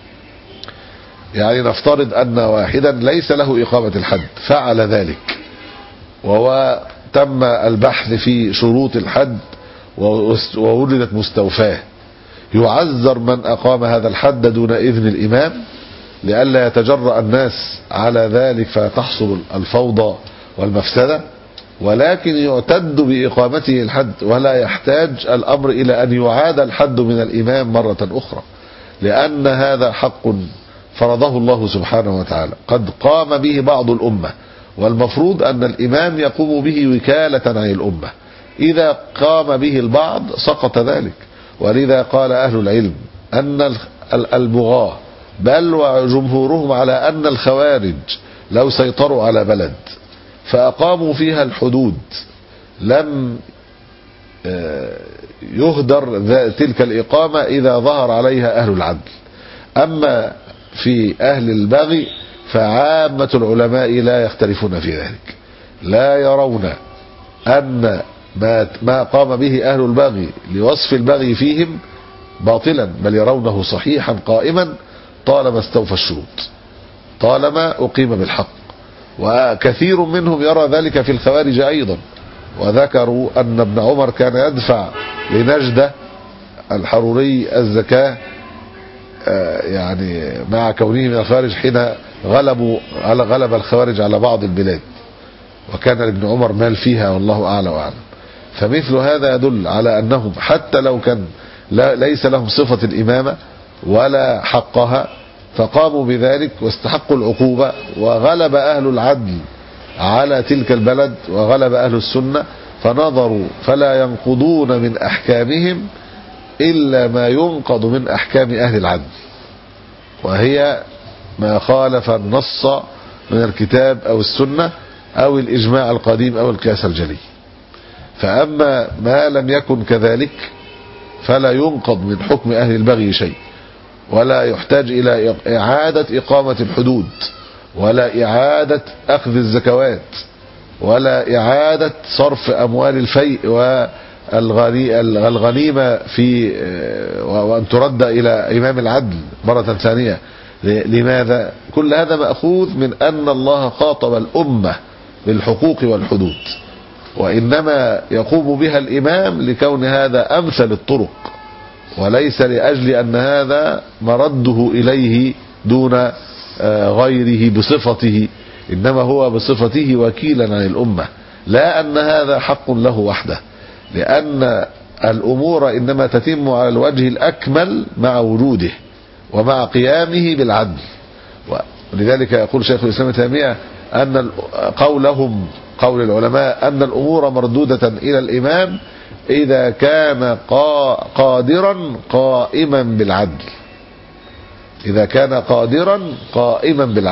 يعني نفترض أن واحدا ليس له إقامة الحد فعل ذلك، وهو تم البحث في شروط الحد ووجدت مستوفاه، يعذر من أقام هذا الحد دون إذن الإمام لئلا يتجرأ الناس على ذلك فتحصل الفوضى والمفسدة، ولكن يعتد بإقامته الحد ولا يحتاج الأمر إلى أن يعاد الحد من الإمام مرة أخرى، لأن هذا حق فرضه الله سبحانه وتعالى قد قام به بعض الأمة، والمفروض أن الإمام يقوم به وكالة عن الأمة. إذا قام به البعض سقط ذلك. ولذا قال أهل العلم أن البغاة بل وجمهورهم على أن الخوارج لو سيطروا على بلد فأقاموا فيها الحدود لم يهدر تلك الإقامة إذا ظهر عليها أهل العدل. أما في أهل البغي فعامة العلماء لا يختلفون في ذلك، لا يرون أن ما قام به أهل البغي لوصف البغي فيهم باطلا، بل يرونه صحيحا قائما طالما استوفى الشروط، طالما أقيم بالحق. وكثير منهم يرى ذلك في الخوارج أيضا، وذكروا أن ابن عمر كان يدفع لنجدة الحروري الزكاة يعني مع كونه من الخوارج حين غلبوا على غلب الخوارج على بعض البلاد، وكان لابن عمر مال فيها والله أعلى وأعلم. فمثل هذا يدل على أنهم حتى لو كان لا ليس لهم صفة الإمامة ولا حقها فقاموا بذلك واستحقوا العقوبة، وغلب أهل العدل على تلك البلد وغلب أهل السنة، فنظروا فلا ينقضون من أحكامهم إلا ما ينقض من أحكام أهل العدل، وهي ما خالف النص من الكتاب أو السنة أو الإجماع القديم أو القياس الجلي. فأما ما لم يكن كذلك فلا ينقض من حكم أهل البغي شيء، ولا يحتاج إلى إعادة إقامة الحدود، ولا إعادة أخذ الزكوات، ولا إعادة صرف أموال الفيء والغنيمة في وأن ترد إلى إمام العدل مرة ثانية. لماذا؟ كل هذا مأخوذ من أن الله خاطب الأمة بالحقوق والحدود، وإنما يقوم بها الإمام لكون هذا أمثل الطرق، وليس لأجل أن هذا مرده إليه دون غيره بصفته، إنما هو بصفته وكيلا عن الأمة، لا أن هذا حق له وحده، لأن الأمور إنما تتم على الوجه الأكمل مع وجوده ومع قيامه بالعدل. ولذلك يقول شيخ الإسلام ابن تيمية أن قولهم قول العلماء أن الأمور مردودة إلى الإمام إذا كان قادرا قائما بالعدل، إذا كان قادرا قائما بالعدل،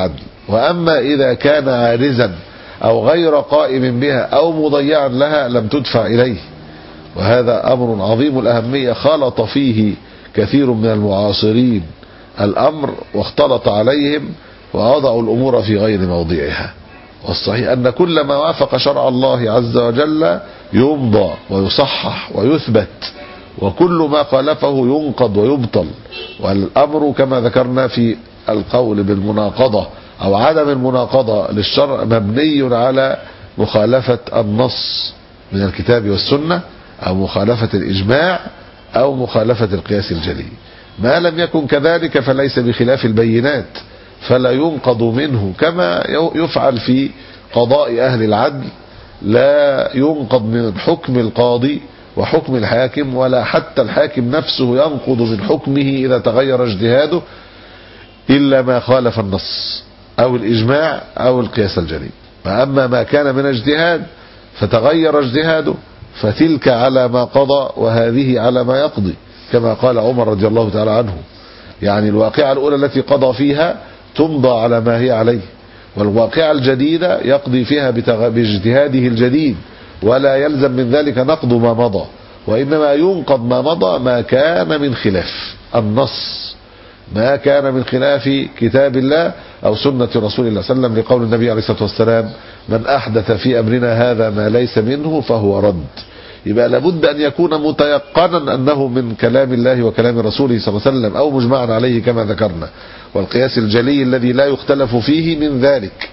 وأما إذا كان عارزا أو غير قائم بها أو مضيعا لها لم تدفع إليه. وهذا أمر عظيم الأهمية خالط فيه كثير من المعاصرين الأمر واختلط عليهم ووضعوا الأمور في غير موضعها. والصحيح أن كل ما وافق شرع الله عز وجل يمضى ويصحح ويثبت، وكل ما خالفه ينقض ويبطل. والأمر كما ذكرنا في القول بالمناقضة أو عدم المناقضة للشرع مبني على مخالفة النص من الكتاب والسنة أو مخالفة الإجماع أو مخالفة القياس الجلي. ما لم يكن كذلك فليس بخلاف البينات فلا ينقض منه، كما يفعل في قضاء أهل العدل، لا ينقض من حكم القاضي وحكم الحاكم، ولا حتى الحاكم نفسه ينقض من حكمه إذا تغير اجتهاده إلا ما خالف النص أو الإجماع أو القياس الجلي. فأما ما كان من اجتهاد فتغير اجتهاده فتلك على ما قضى وهذه على ما يقضي، كما قال عمر رضي الله تعالى عنه. يعني الواقعة الأولى التي قضى فيها تمضى على ما هي عليه، والواقعة الجديدة يقضي فيها باجتهاده الجديد، ولا يلزم من ذلك نقض ما مضى، وإنما ينقض ما مضى ما كان من خلاف النص، ما كان من خلاف كتاب الله أو سنة رسول الله صلى الله عليه وسلم، لقول النبي عليه الصلاة والسلام: من أحدث في أمرنا هذا ما ليس منه فهو رد. يبقى لابد أن يكون متيقنا أنه من كلام الله وكلام رسوله صلى الله عليه وسلم أو مجمعا عليه كما ذكرنا، والقياس الجلي الذي لا يختلف فيه من ذلك،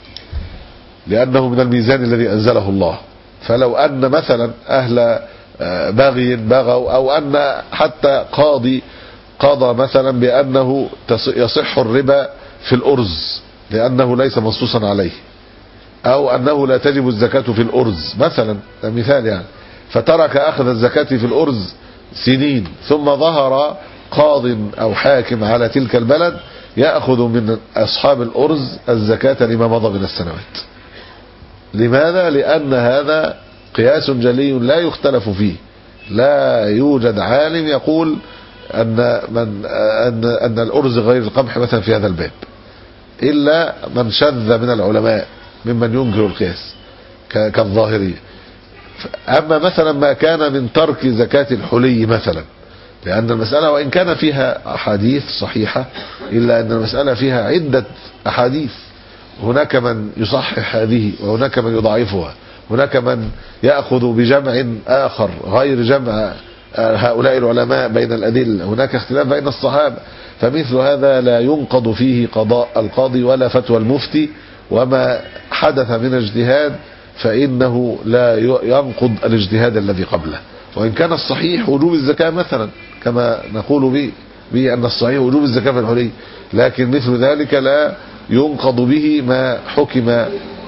لأنه من الميزان الذي أنزله الله. فلو أن مثلا أهل بغي بغوا، أو أن حتى قاضي قضى مثلا بأنه يصح الربا في الأرز لأنه ليس منصوصا عليه، أو أنه لا تجب الزكاة في الأرز مثلا، ده مثال يعني، فترك أخذ الزكاة في الأرز سنين، ثم ظهر قاض أو حاكم على تلك البلد يأخذ من أصحاب الأرز الزكاة لما مضى من السنوات. لماذا؟ لأن هذا قياس جلي لا يختلف فيه، لا يوجد عالم يقول أن من أن أن الأرز غير القمح مثلا في هذا الباب، إلا من شذ من العلماء ممن ينكر القياس كالظاهرية. أما مثلا ما كان من ترك زكاة الحلي مثلا، لأن المسألة وإن كان فيها أحاديث صحيحة إلا أن المسألة فيها عدة أحاديث، هناك من يصحح هذه وهناك من يضعفها، هناك من يأخذ بجمع آخر غير جمع هؤلاء العلماء بين الأدلة، هناك اختلاف بين الصحابة. فمثل هذا لا ينقض فيه قضاء القاضي ولا فتوى المفتي، وما حدث من اجتهاد فإنه لا ينقض الاجتهاد الذي قبله. وإن كان الصحيح وجوب الزكاة مثلا كما نقول به, به أن الصحيح وجوب الزكاة في الحلي، لكن مثل ذلك لا ينقض به ما حكم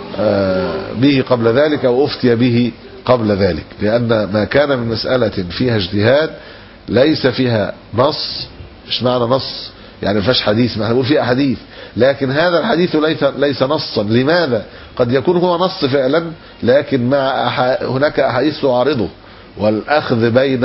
به قبل ذلك أو أفتي به قبل ذلك، لأن ما كان من مسألة فيها اجتهاد ليس فيها نص. مش معنى نص يعني ما فيهاش حديث، ما نقول فيها حديث، لكن هذا الحديث ليس ليس نصا. لماذا؟ قد يكون هو نص فعلا، لكن مع هناك أحاديث تعارضه، والأخذ بين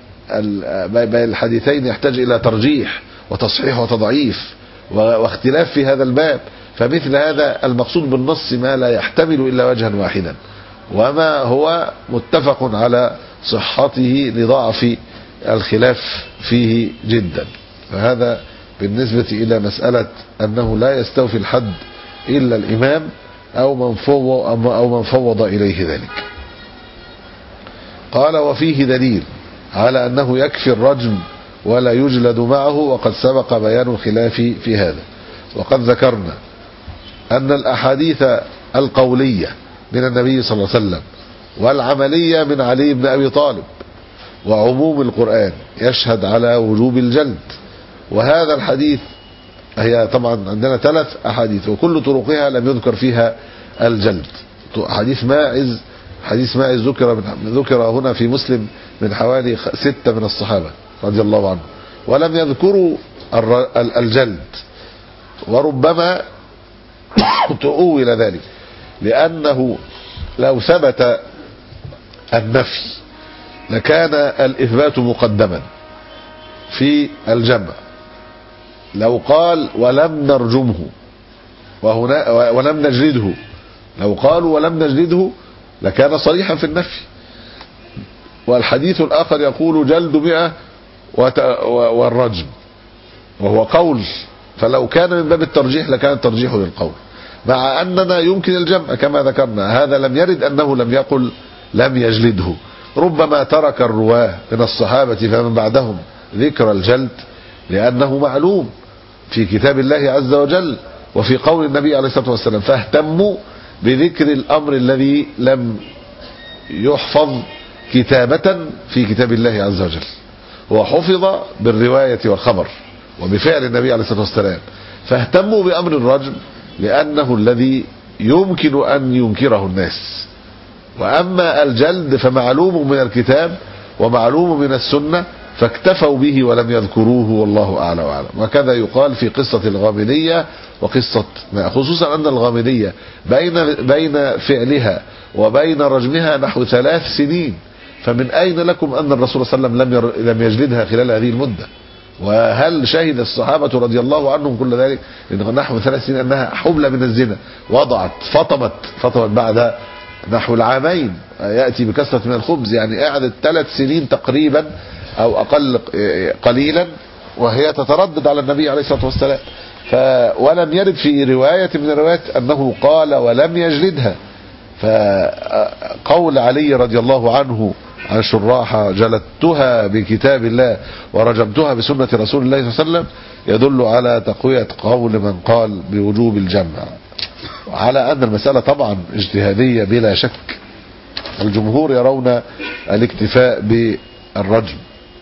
بين الحديثين يحتاج إلى ترجيح وتصحيح وتضعيف واختلاف في هذا الباب. فمثل هذا المقصود بالنص ما لا يحتمل إلا وجها واحدا، وما هو متفق على صحته لضعف الخلاف فيه جدا. فهذا بالنسبة إلى مسألة أنه لا يستوفي الحد إلا الإمام أو من فوض, أو من فوض إليه ذلك. قال: وفيه دليل على أنه يكفي الرجم ولا يجلد معه، وقد سبق بيان الخلاف في هذا. وقد ذكرنا أن الأحاديث القولية من النبي صلى الله عليه وسلم والعملية من علي بن أبي طالب وعموم القرآن يشهد على وجوب الجلد. وهذا الحديث هي طبعا عندنا ثلاث أحاديث وكل طرقها لم يذكر فيها الجلد. حديث ماعز حديث ماعز ذكر من ذكر هنا في مسلم من حوالي ستة من الصحابة رضي الله عنهم، ولم يذكروا الجلد، وربما تؤول ذلك لأنه لو ثبت النفي لكان الإثبات مقدما في الجمع. لو قال ولم نرجمه وهنا ولم نجلده، لو قالوا ولم نجلده لكان صريحا في النفي. والحديث الآخر يقول جلد مئة والرجم، وهو قول، فلو كان من باب الترجيح لكان الترجيح للقول، مع أننا يمكن الجمع كما ذكرنا. هذا لم يرد أنه لم يقل لم يجلده، ربما ترك الرواه من الصحابة فمن بعدهم ذكر الجلد لأنه معلوم في كتاب الله عز وجل وفي قول النبي عليه الصلاة والسلام، فاهتموا بذكر الأمر الذي لم يحفظ كتابة في كتاب الله عز وجل، وحفظ بالرواية والخبر وبفعل النبي عليه الصلاة والسلام. فاهتموا بأمر الرجم لأنه الذي يمكن أن ينكره الناس، وأما الجلد فمعلوم من الكتاب ومعلوم من السنة، فاكتفوا به ولم يذكروه، والله أعلى وأعلم. وكذا يقال في قصة الغامدية وقصة ما، خصوصا أن الغامدية بين بين فعلها وبين رجمها نحو ثلاث سنين، فمن أين لكم أن الرسول صلى الله عليه وسلم لم يجلدها خلال هذه المدة؟ وهل شهد الصحابة رضي الله عنهم كل ذلك؟ إن نحو ثلاث سنين أنها حبلى من الزنا، وضعت فطمت فطمت بعد نحو العامين، يأتي بكثرة من الخبز، يعني قعدت ثلاث سنين تقريبا أو أقل قليلا وهي تتردد على النبي عليه الصلاة والسلام. ف ولم يرد في رواية من الروايات أنه قال ولم يجلدها. فقول علي رضي الله عنه عن شراحة جلدتها بكتاب الله ورجمتها بسنة رسول الله صلى الله عليه وسلم يدل على تقوية قول من قال بوجوب الجمع، على أن المسألة طبعا اجتهادية بلا شك. الجمهور يرون الاكتفاء بالرجم.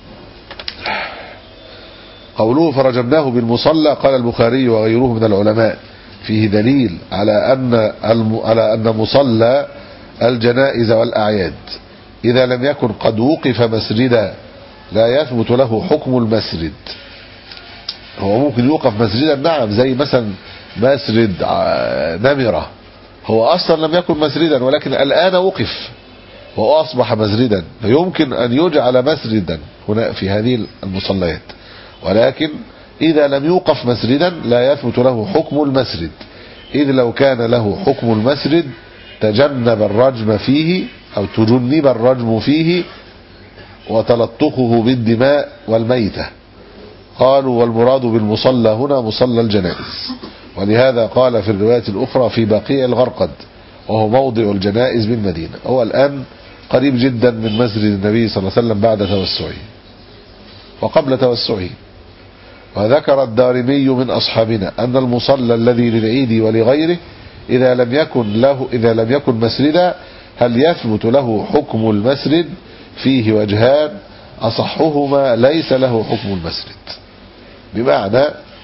قوله فرجمناه بالمصلى، قال البخاري وغيره من العلماء فيه دليل على أن على أن مصلى الجنائز والأعياد إذا لم يكن قد وقف مسجدا لا يثبت له حكم المسجد. هو ممكن يوقف مسجدا نعم، زي مثلا مسجد نمرة، هو أصلا لم يكن مسجدا ولكن الآن وقف وأصبح مسجدا، فيمكن أن يجعل مسجدا هنا في هذه المصليات. ولكن إذا لم يوقف مسجدا لا يثبت له حكم المسجد، إذ لو كان له حكم المسجد تجنب الرجم فيه أو تجنب الرجم فيه وتلطخه بالدماء والميتة. قالوا والمراد بالمصلى هنا مصلى الجنائز، ولهذا قال في الرواية الأخرى في بقيع الغرقد، وهو موضع الجنائز بالمدينة. هو الآن قريب جدا من مسجد النبي صلى الله عليه وسلم بعد توسعه وقبل توسعه. وذكر الدارمي من أصحابنا أن المصلى الذي للعيد ولغيره إذا لم يكن له إذا لم يكن مسجدا هل يثبت له حكم المسجد؟ فيه وجهان، أصحهما ليس له حكم المسجد، بمعنى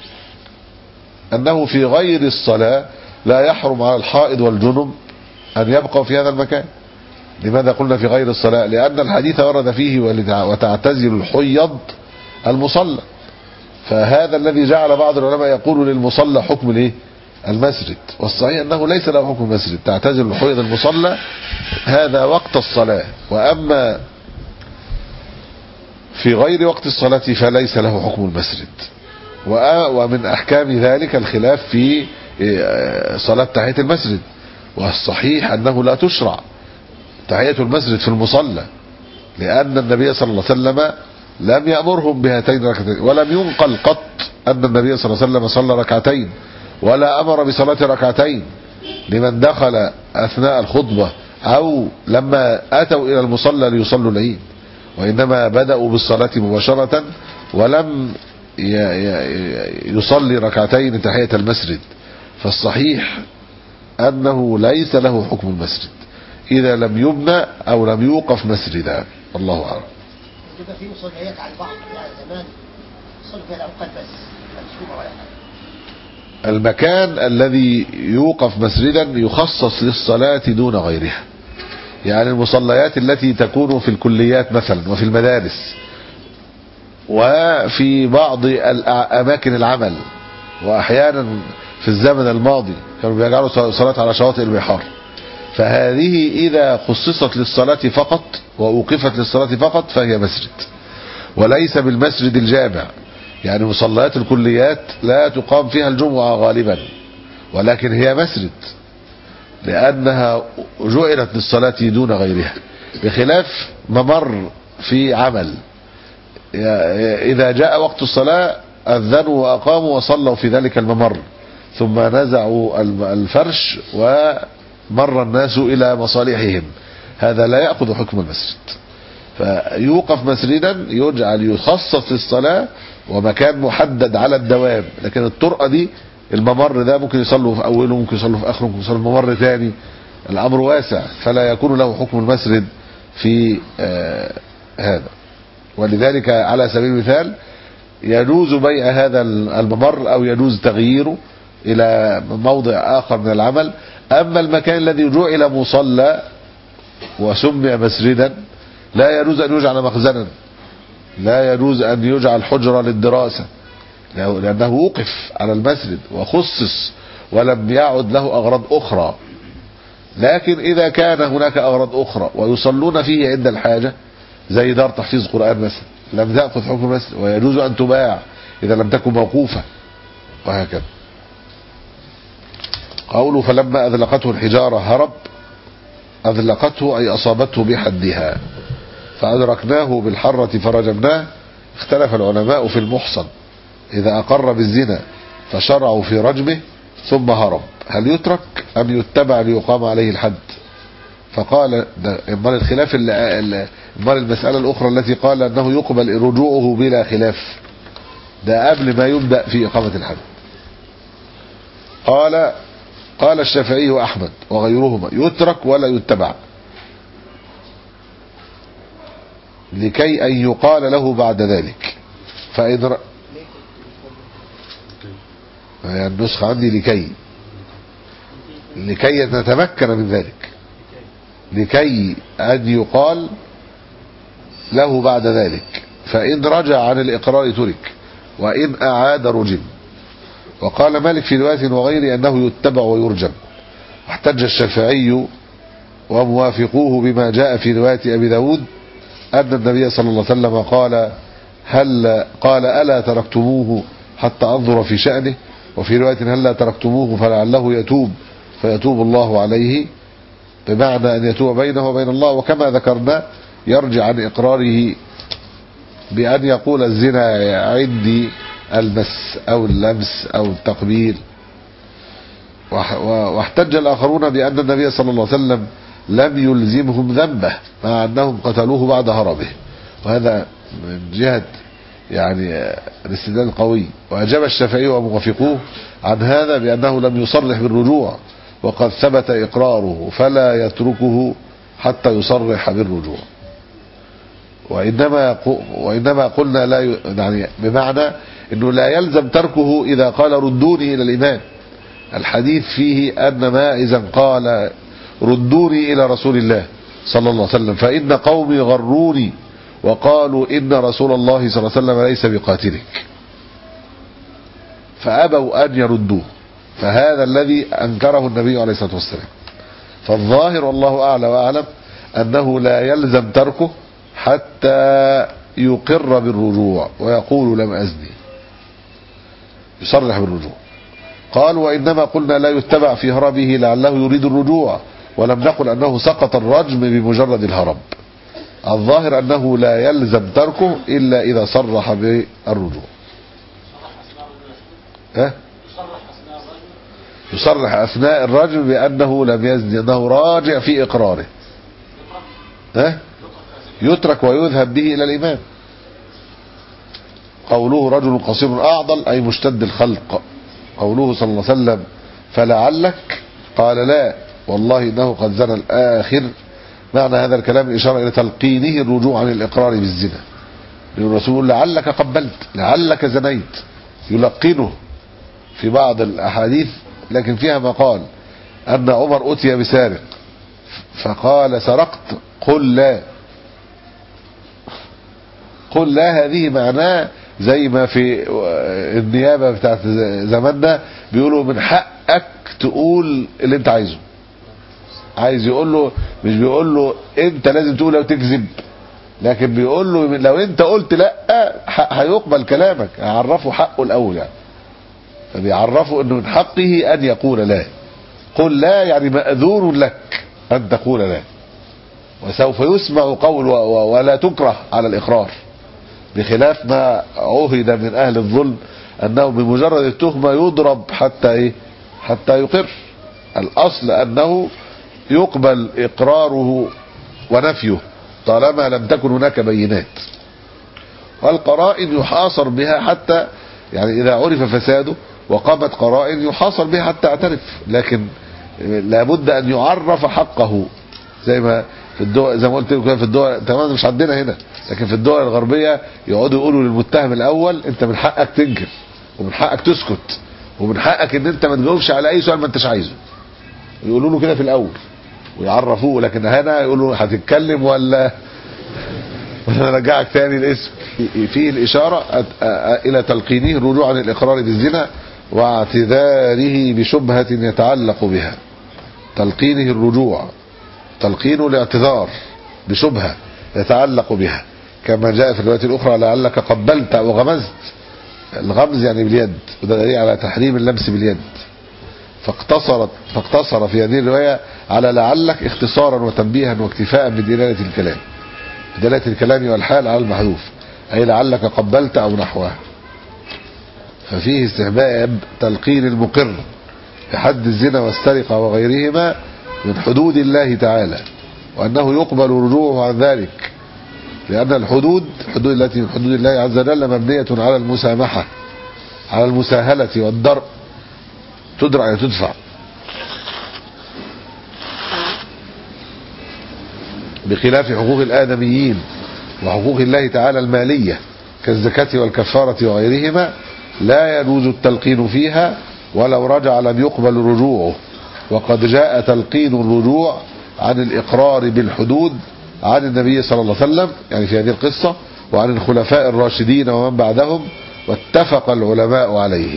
أنه في غير الصلاة لا يحرم على الحائض والجنب أن يبقوا في هذا المكان. لماذا قلنا في غير الصلاة؟ لأن الحديث ورد فيه وتعتزل الحيض المصلى، فهذا الذي جعل بعض العلماء يقول للمصلى حكم الايه؟ المسجد، والصحيح أنه ليس له حكم المسجد. تعتزل الحيض المصلى هذا وقت الصلاة، وأما في غير وقت الصلاة فليس له حكم المسجد. ومن أحكام ذلك الخلاف في صلاة تحية المسجد، والصحيح أنه لا تشرع تحية المسجد في المصلى، لأن النبي صلى الله عليه وسلم لم يأمرهم بهاتين ركعتين، ولم ينقل قط أن النبي صلى الله عليه وسلم صلى ركعتين، ولا أمر بصلاة ركعتين لمن دخل أثناء الخطبة أو لما أتوا إلى المصلى ليصلوا العيد، وإنما بدأوا بالصلاة مباشرة ولم يصلي ركعتين تحية المسجد. فالصحيح أنه ليس له حكم المسجد إذا لم يبنى أو لم يوقف مسجدا، الله أعلم. يبقى في مصليات على البحر يعني زمان صلوا فيها الأوقات بس مكتوبة ولا حاجة. المكان الذي يوقف مسجدا يخصص للصلاة دون غيرها، يعني المصليات التي تكون في الكليات مثلا وفي المدارس وفي بعض أماكن العمل، وأحيانا في الزمن الماضي كانوا بيجعلوا صلاة على شواطئ البحار، فهذه إذا خصصت للصلاة فقط وأوقفت للصلاة فقط فهي مسجد، وليس بالمسجد الجامع. يعني مصليات الكليات لا تقام فيها الجمعة غالبا، ولكن هي مسجد لأنها جعلت للصلاة دون غيرها، بخلاف ممر في عمل إذا جاء وقت الصلاة أذنوا وأقاموا وصلوا في ذلك الممر، ثم نزعوا الفرش ومر الناس إلى مصالحهم، هذا لا يأخذ حكم المسجد. فيوقف مسجدا يجعل يخصص للصلاة ومكان محدد على الدوام، لكن الطرقة دي الممر ده ممكن يصلوا في أوله، ممكن يصلوا في آخره، ممكن يصلوا في ممر ثاني، الأمر واسع فلا يكون له حكم المسجد في آه هذا. ولذلك على سبيل المثال يجوز بيع هذا الممر أو يجوز تغييره إلى موضع آخر من العمل. أما المكان الذي جعل مصلى وسمي مسجدا لا يجوز أن يجعل مخزنا، لا يجوز أن يجعل حجرة للدراسة، لأنه وقف على المسجد وخصص ولم يعد له أغراض أخرى. لكن إذا كان هناك أغراض أخرى ويصلون فيه عند الحاجة زي دار تحفيظ قرآن مثلا لم تأخذ حكم المسجد، ويجوز أن تباع إذا لم تكن موقوفة، وهكذا. قوله فلما أذلقته الحجارة هرب، أذلقته أي أصابته بحدها، فأدركناه بالحرة فرجمناه. اختلف العلماء في المحصن إذا أقر بالزنا فشرعوا في رجمه ثم هرب، هل يترك أم يتبع ليقام عليه الحد؟ فقال امال الخلاف امال المسألة الأخرى التي قال أنه يقبل رجوعه بلا خلاف، ده قبل ما يبدأ في إقامة الحد. قال قال الشافعي وأحمد وغيرهما يترك ولا يتبع، لكي أن يقال له بعد ذلك. فإن ر... يعني النسخة عندي لكي لكي نتمكن من ذلك، لكي أن يقال له بعد ذلك. فإن رجع عن الإقرار ترك، وإن أعاد رجم. وقال مالك في رواية وغيره أنه يتبع ويرجم. واحتج الشافعي وموافقوه بما جاء في رواية أبي داود أن النبي صلى الله عليه وسلم قال هل قال ألا تركتموه حتى أنظر في شأنه، وفي رواية هل لا تركتموه فلعله يتوب فيتوب الله عليه، بمعنى أن يتوب بينه وبين الله. وكما ذكرنا يرجع عن إقراره بأن يقول الزنا عندي المس أو اللمس أو التقبيل. واحتج الآخرون بأن النبي صلى الله عليه وسلم لم يلزمهم ذنبه مع أنهم قتلوه بعد هربه، وهذا من جهة يعني الاستدلال قوي. وأجاب الشافعي وموافقوه عن هذا بأنه لم يصرح بالرجوع وقد ثبت إقراره فلا يتركه حتى يصرح بالرجوع. وإنما وإنما قلنا لا ي... يعني بمعنى أنه لا يلزم تركه إذا قال ردوني إلى الإمام. الحديث فيه أن ما إذا قال ردوني إلى رسول الله صلى الله عليه وسلم فإن قومي غروني وقالوا إن رسول الله صلى الله عليه وسلم ليس بقاتلك، فأبوا أن يردوه، فهذا الذي أنكره النبي عليه الصلاة والسلام. فالظاهر والله أعلى وأعلم أنه لا يلزم تركه حتى يقر بالرجوع ويقول لم أزني، يصرح بالرجوع. قال وإنما قلنا لا يتبع في هربه لعله يريد الرجوع، ولم نقل أنه سقط الرجم بمجرد الهرب. الظاهر أنه لا يلزم تركه إلا إذا صرح بالرجوع. ها؟ يصرح أثناء الرجم بأنه لم يزني، أنه راجع في إقراره. ها؟ يترك ويذهب به إلى الإمام. قوله رجل قصير أعضل أي مشتد الخلق. قوله صلى الله عليه وسلم فلعلك قال لا والله إنه قد زنى الآخر، معنى هذا الكلام الإشارة إلى تلقينه الرجوع عن الإقرار بالزنا. الرسول لعلك قبلت لعلك زنيت، يلقنه في بعض الأحاديث، لكن فيها ما قال أن عمر أتي بسارق فقال سرقت قل لا، قل لا هذه معناه زي ما في النيابة بتاعت زماننا بيقولوا من حقك تقول اللي انت عايزه. عايز يقول له مش بيقول له انت لازم تقول او تكذب، لكن بيقول له لو انت قلت لا هيقبل كلامك، هعرفه حقه الاول يعني. بيعرفوا انه من حقه ان يقول لا. قل لا يعني مأذون لك ان تقول لا، وسوف يسمع قول ولا تكره على الإقرار، بخلاف ما عهد من أهل الظلم أنه بمجرد التهمة يضرب حتى إيه حتى يقر. الأصل أنه يقبل إقراره ونفيه طالما لم تكن هناك بينات، والقرائن يحاصر بها حتى يعني إذا عرف فساده وقامت قرائن يحاصر بها حتى اعترف، لكن لابد أن يعرف حقه زي ما في الدول، زي ما قلت لكم في الدول تمام مش عندنا هنا، لكن في الدول الغربية يقعدوا يقولوا للمتهم الأول أنت من حقك تنكر ومن حقك تسكت ومن حقك ان انت ما تجاوبش على اي سؤال ما انتش عايزه، يقولوا له كده في الاول ويعرفوه. لكن هنا يقولوا هتتكلم ولا ولا نرجعك تاني الاسم. فيه الاشاره الى تلقينه الرجوع عن الاقرار بالزنا واعتذاره بشبهه يتعلق بها. تلقينه الرجوع، تلقينه الاعتذار بشبهه يتعلق بها، كما جاء في الروايات الاخرى لعلك قبلت او غمزت. الغمز يعني باليد، وده دليل على تحريم اللمس باليد. فاقتصرت فاقتصر في هذه الرواية على لعلك اختصارا وتنبيها واكتفاء بدلالة الكلام، بدلالة الكلام والحال على المحذوف، أي لعلك قبلت أو نحوه. ففيه استحباب تلقين المقر بحد الزنا والسرقة وغيرهما من حدود الله تعالى، وأنه يقبل رجوعه عن ذلك، لأن الحدود حدود التي من حدود الله عز وجل مبنية على المسامحة، على المساهلة والدرء، تدرع يعني تدفع، بخلاف حقوق الآدميين وحقوق الله تعالى المالية كالزكاة والكفارة وغيرهما لا يجوز التلقين فيها، ولو رجع لم يقبل رجوعه. وقد جاء تلقين الرجوع عن الإقرار بالحدود عن النبي صلى الله عليه وسلم يعني في هذه القصة، وعن الخلفاء الراشدين ومن بعدهم، واتفق العلماء عليه.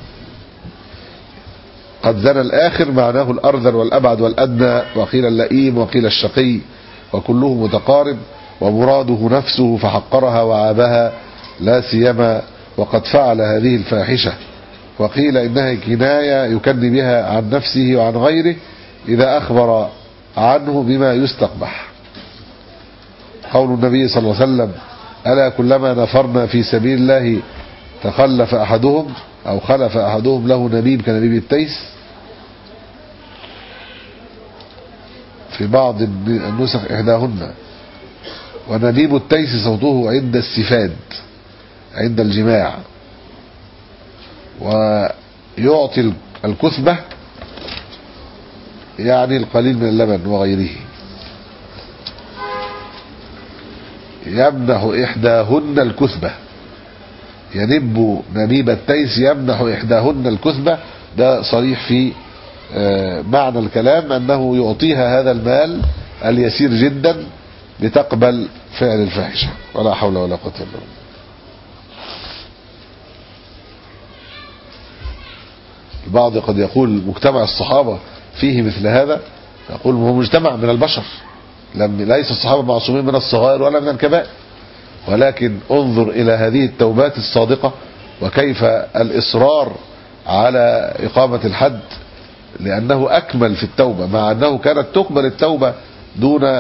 قد زنى الآخر معناه الأرذل والأبعد والأدنى، وقيل اللئيم وقيل الشقي، وكله متقارب، ومراده نفسه فحقرها وعابها لا سيما وقد فعل هذه الفاحشة. وقيل إنها كناية يكني بها عن نفسه وعن غيره إذا أخبر عنه بما يستقبح. قول النبي صلى الله عليه وسلم ألا كلما نفرنا في سبيل الله تخلف أحدهم أو خلف أحدهم له نبيب كنبيب التيس. في بعض النسخ إحداهن. ونبيب التيس صوته عند السفاد عند الجماع، ويعطي الكثبة يعني القليل من اللبن وغيره. يمنح إحداهن الكثبة، ينب نبيب التيس يمنح إحداهن الكثبة. ده صريح في معنى الكلام أنه يعطيها هذا المال اليسير جدا لتقبل فعل الفاحشة. ولا حول ولا قوة إلا بالله. البعض قد يقول مجتمع الصحابة فيه مثل هذا، يقول هو مجتمع من البشر، لم ليس الصحابة معصومين من الصغائر ولا من الكبائر، ولكن انظر إلى هذه التوبات الصادقة وكيف الإصرار على إقامة الحد، لأنه أكمل في التوبة، مع أنه كانت تقبل التوبة دون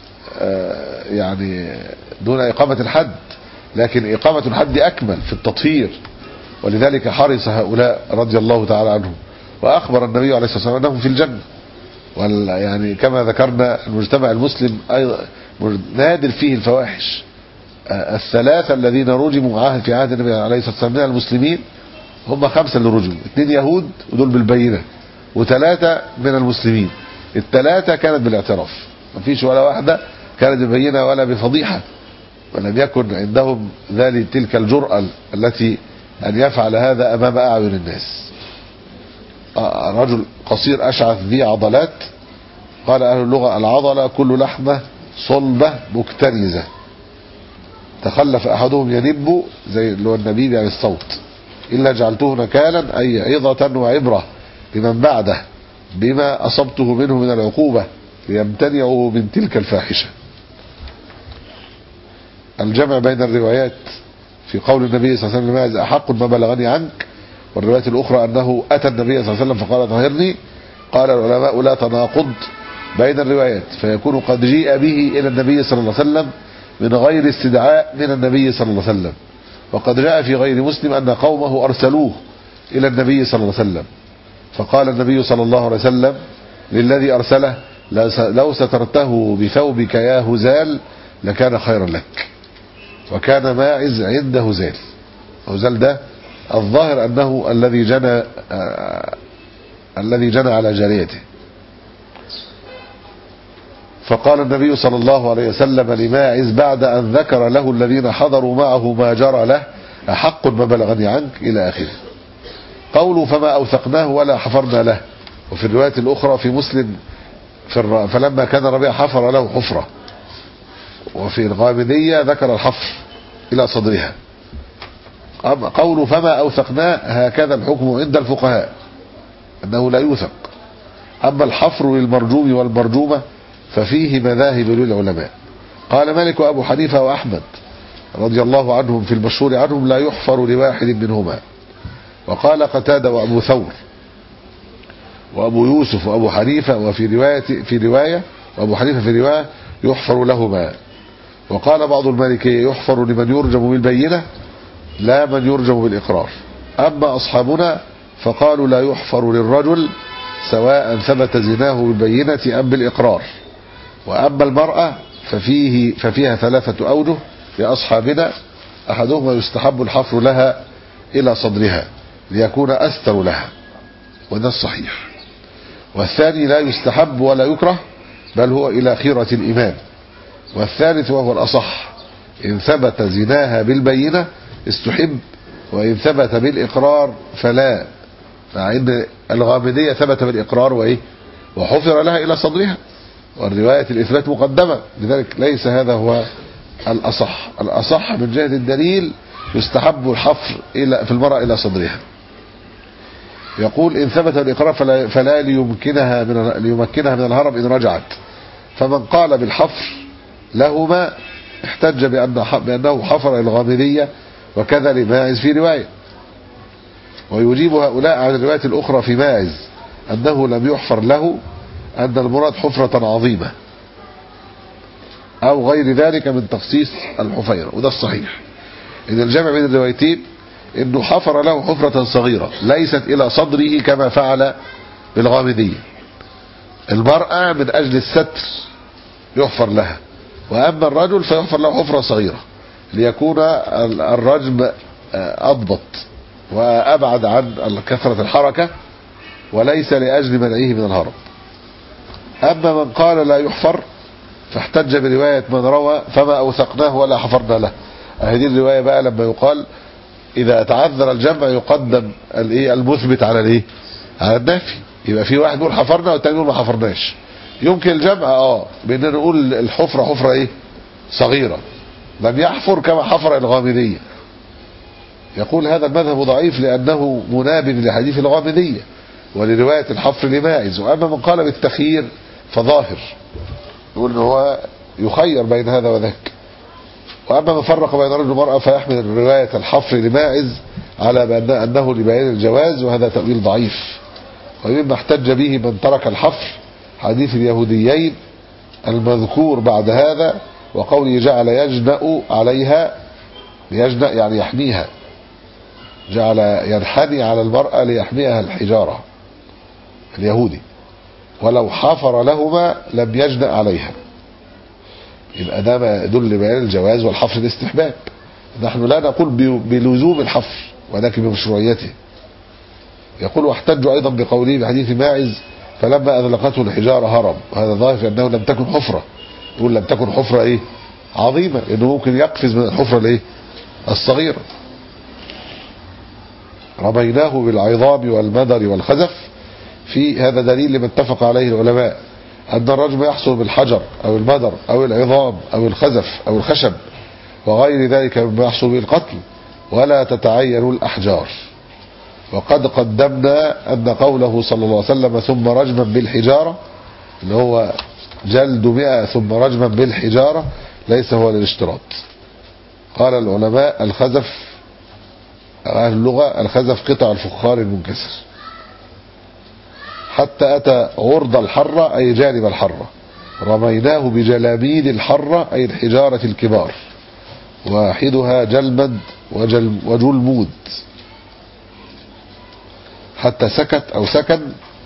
يعني دون إقامة الحد، لكن إقامة الحد أكمل في التطهير. ولذلك حرص هؤلاء رضي الله تعالى عنهم، وأخبر النبي عليه الصلاة والسلام أنهم في الجنة. يعني كما ذكرنا المجتمع المسلم أيضا نادر فيه الفواحش. الثلاثة الذين رجموا عهد في عهد النبي عليه الصلاة والسلام من المسلمين هم خمسة اللي رجموا، اثنين يهود ودول بالبينة، وثلاثة من المسلمين. الثلاثة كانت بالاعتراف، ما فيش ولا واحدة كانت ببينة ولا بفضيحة، ولم يكن عندهم ذلك تلك الجرأة التي أن يفعل هذا أمام أعين الناس. رجل قصير أشعث ذي عضلات، قال أهل اللغة العضلة كل لحمة صلبة مكتنزة، تخلف أحدهم ينب زي اللي هو النبيب يعني الصوت، إلا جعلته نكالا أي عظة وعبرة لمن بعده بما أصبته منه من العقوبة ليمتنعوا من تلك الفاحشة. الجمع بين الروايات في قول النبي صلى الله عليه وسلم أحق ما بلغني عنك والرواية الأخرى أنه أتى النبي صلى الله عليه وسلم فقال طهرني. قال العلماء لا تناقض بين الروايات، فيكون قد جيء به إلى النبي صلى الله عليه وسلم من غير استدعاء من النبي صلى الله عليه وسلم. وقد جاء في غير مسلم أن قومه أرسلوه إلى النبي صلى الله عليه وسلم فقال النبي صلى الله عليه وسلم للذي أرسله لو سترته بثوبك يا هزال لكان خيرا لك. وكان ماعز عند هزال. هزال ده الظاهر أنه الذي جنى آه الذي جنى على جاريته. فقال النبي صلى الله عليه وسلم لماعز بعد أن ذكر له الذين حضروا معه ما جرى له أحق ما بلغني عنك إلى آخره. قوله فما أوثقناه ولا حفرنا له. وفي الرواية الأخرى في مسلم في فلما كان ربيع حفر له حفرة. وفي الغامدية ذكر الحفر إلى صدرها. قوله فما أوثقناه هكذا الحكم عند الفقهاء أنه لا يوثق. أما الحفر للمرجوم والمرجومة ففيه مذاهب للعلماء. قال مالك وأبو حنيفة وأحمد رضي الله عنهم في المشهور عنهم لا يحفر لواحد منهما. وقال قتادة وأبو ثور وأبو يوسف وأبو حنيفة وفي رواية في رواية وأبو حنيفة في رواية يحفر لهما. وقال بعض المالكية يحفر لمن يرجم بالبينة لا من يرجم بالإقرار. أما أصحابنا فقالوا لا يحفر للرجل سواء ثبت زناه بالبينة أم بالإقرار. وأما المرأة ففيه ففيها ثلاثة أوجه لأصحابنا. أحدهما يستحب الحفر لها إلى صدرها ليكون أستر لها وده الصحيح. والثاني لا يستحب ولا يكره بل هو إلى خيرة الإمام. والثالث وهو الأصح إن ثبت زناها بالبينة استحب وإن ثبت بالإقرار فلا، مع أن الغامدية ثبت بالإقرار وإيه وحفر لها إلى صدرها والرواية الإثبات مقدمة، لذلك ليس هذا هو الأصح. الأصح من جهة الدليل يستحب الحفر إلى في المرأة إلى صدرها. يقول إن ثبت الإقرار فلا, فلا ليمكنها من ليمكنها من الهرب إن رجعت. فمن قال بالحفر لهما احتج بأن بأنه حفر الغامدية وكذا لماعز في رواية. ويجيب هؤلاء عن الرواية الأخرى في ماعز أنه لم يحفر له أن المراد حفرة عظيمة أو غير ذلك من تخصيص الحفيرة. وده الصحيح إن الجمع بين الروايتين إنه حفر له حفرة صغيرة ليست إلى صدره كما فعل بالغامدية. المرأة من أجل الستر يحفر لها، وأما الرجل فيحفر له حفرة صغيرة ليكون الرجم أضبط وأبعد عن كثرة الحركة وليس لأجل منعه من الهرب. أما من قال لا يحفر فاحتج برواية من روى فما أوثقناه ولا حفرنا له. هذه الرواية بقى لما يقال إذا تعذر الجمع يقدم الايه المثبت على الايه على النافي. يبقى في واحد يقول حفرنا والتاني يقول ما حفرناش. يمكن الجمع اه بأننا نقول الحفرة حفرة ايه صغيرة لم يحفر كما حفر الغامدية. يقول هذا المذهب ضعيف لأنه منابذ لحديث الغامدية ولرواية الحفر لماعز. وأما من قال بالتخيير فظاهر يقول هو يخير بين هذا وذاك. وأما من فرق بين رجل ومرأة فيحمل رواية الحفر لماعز على بأن أنه لبيان الجواز وهذا تأويل ضعيف. ومما احتج به من ترك الحفر حديث اليهوديين المذكور بعد هذا وقوله جعل يجنأ عليها. يجنأ يعني يحميها، جعل ينحني على المرأة ليحميها الحجارة اليهودي ولو حفر لهما لم يجنأ عليها. يبقى ده ما يدل لبيان الجواز والحفر الاستحباب. نحن لا نقول بلزوم الحفر ولكن بمشروعيته. يقول واحتجوا أيضا بقوله بحديث ماعز فلما أذلقته الحجارة هرب. وهذا ظاهر أنه لم تكن حفرة. يقول لم تكن حفرة إيه عظيمة لأنه ممكن يقفز من الحفرة الإيه الصغيرة. رميناه بالعظام والمدر والخزف. في هذا دليل لما اتفق عليه العلماء أن الرجم يحصل بالحجر أو المدر أو العظام أو الخزف أو الخشب وغير ذلك مما يحصل به القتل ولا تتعين الأحجار. وقد قدمنا أن قوله صلى الله عليه وسلم ثم رجما بالحجارة اللي هو جلد مئة ثم رجما بالحجارة ليس هو للاشتراط. قال العلماء الخزف أهل اللغة الخزف قطع الفخار المنكسر. حتى أتى عرض الحرة أي جانب الحرة، رميناه بجلاميد الحرة أي الحجارة الكبار، واحدها جلمد وجل وجلمود. حتى سكت أو سكن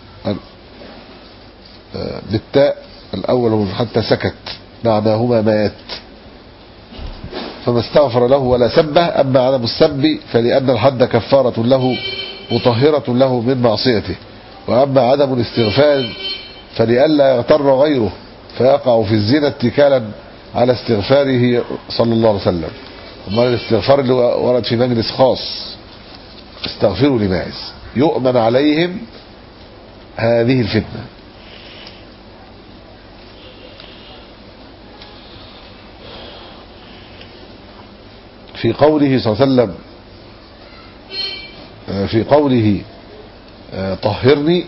بالتاء الأول، حتى سكت معناهما مات. فما استغفر له ولا سبه. أما عدم السب فلأن الحد كفارة له مطهرة له من معصيته. وأما عدم الاستغفار فلئلا يغتر غيره فيقع في الزنا اتكالا على استغفاره صلى الله عليه وسلم. أما الاستغفار اللي ورد في مجلس خاص، استغفروا لماعز يؤمن عليهم هذه الفتنة. في قوله صلى الله عليه وسلم في قوله طهرني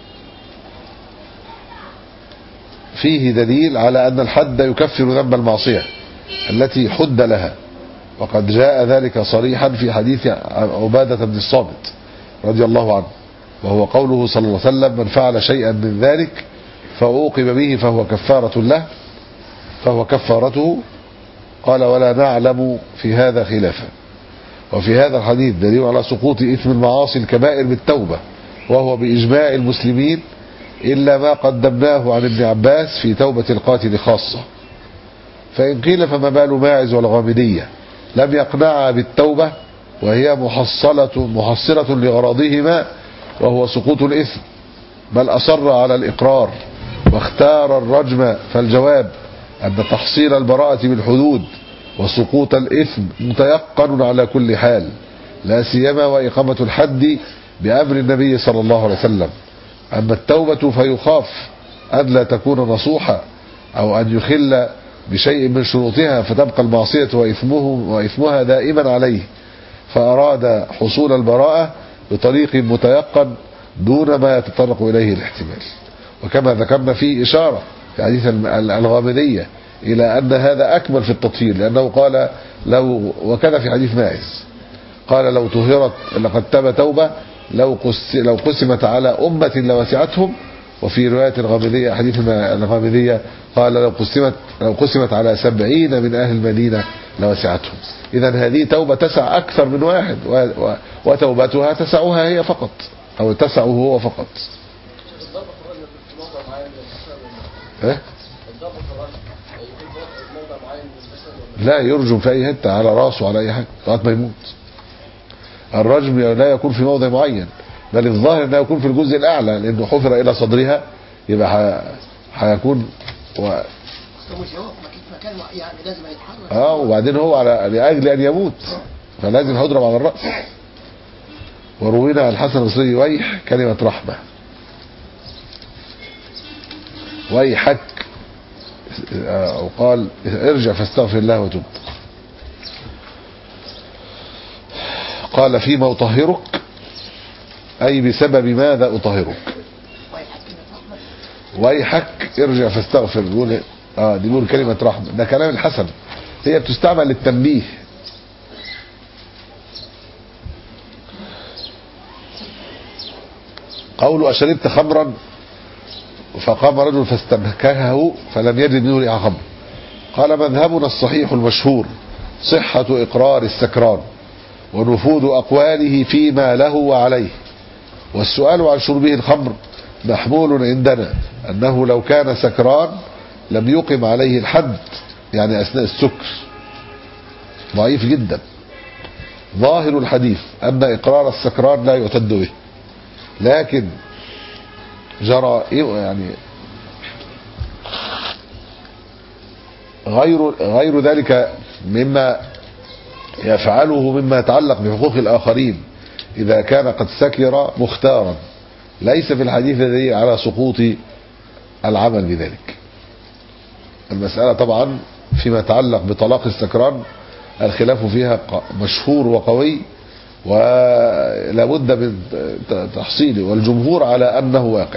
فيه دليل على أن الحد يكفر ذنب المعصية التي حد لها، وقد جاء ذلك صريحا في حديث عبادة بن الصامت رضي الله عنه، وهو قوله صلى الله عليه وسلم: من فعل شيئا من ذلك فعوقب به فهو كفارة له فهو كفارته. قال: ولا نعلم في هذا خلافا. وفي هذا الحديث دليل على سقوط إثم المعاصي الكبائر بالتوبة، وهو بإجماع المسلمين إلا ما قدمناه عن ابن عباس في توبة القاتل خاصة. فإن قيل فما بال ماعز والغامدية لم يقنعا بالتوبة وهي محصلة محصلة لغرضهما وهو سقوط الإثم، بل أصر على الإقرار واختار الرجم؟ فالجواب أن تحصيل البراءة بالحدود وسقوط الإثم متيقن على كل حال، لا سيما وإقامة الحد بأمر النبي صلى الله عليه وسلم. أما التوبة فيخاف أن لا تكون نصوحة أو أن يخل بشيء من شروطها فتبقى المعصية وإثمه وإثمها دائما عليه، فأراد حصول البراءة بطريق متيقن دون ما يتطرق إليه الاحتمال. وكما ذكرنا فيه إشارة في حديث الغامدية إلى أن هذا أكمل في التطهير، لأنه قال لو، وكذا في حديث ماعز قال: لو طهرت لقد تاب توبة لو لو قسمت على أمة لوسعتهم. وفي رواية الغامدية حديث الغامدية قال: لو قسمت لو قسمت على سبعين من أهل المدينة لوسعتهم. إذا هذه توبة تسع أكثر من واحد، وتوبتها تسعها هي فقط أو تسعه هو فقط. إيه؟ لا يرجم في أي حتة، على راسه على أي حاجة لغاية ما يموت. الرجم لا يكون في موضع معين، بل الظاهر أنه يكون في الجزء الأعلى، لأنه حفر إلى صدرها يبقى هيكون و... مكان يعني لازم يتحرك. اه وبعدين هو على لأجل أن يموت فلازم هيضرب على الرأس. وروينا عن الحسن البصري: ويح كلمة رحمة، ويحك، وقال: ارجع فاستغفر الله وتب. قال: فيما أطهرك أي بسبب ماذا أطهرك. ويحك ارجع فاستغفر. بيقول اه دي بيقول كلمة رحمة، ده كلام الحسن، هي بتستعمل للتنبيه. قوله: أشربت خمرا فقام رجل فاستنكهه فلم يجد منه ريح خمر. قال: مذهبنا الصحيح المشهور صحة إقرار السكران ونفوذ أقواله فيما له وعليه، والسؤال عن شربه الخمر محمول عندنا أنه لو كان سكران لم يقم عليه الحد، يعني أثناء السكر، ضعيف جدا. ظاهر الحديث أن إقرار السكران لا يعتد به، لكن جرى يعني غير غير ذلك مما يفعله مما يتعلق بحقوق الآخرين إذا كان قد سكر مختارا، ليس في الحديث الذي على سقوط العمل بذلك. المسألة طبعا فيما يتعلق بطلاق السكران الخلاف فيها مشهور وقوي ولا بد من تحصيله، والجمهور على أنه واقع.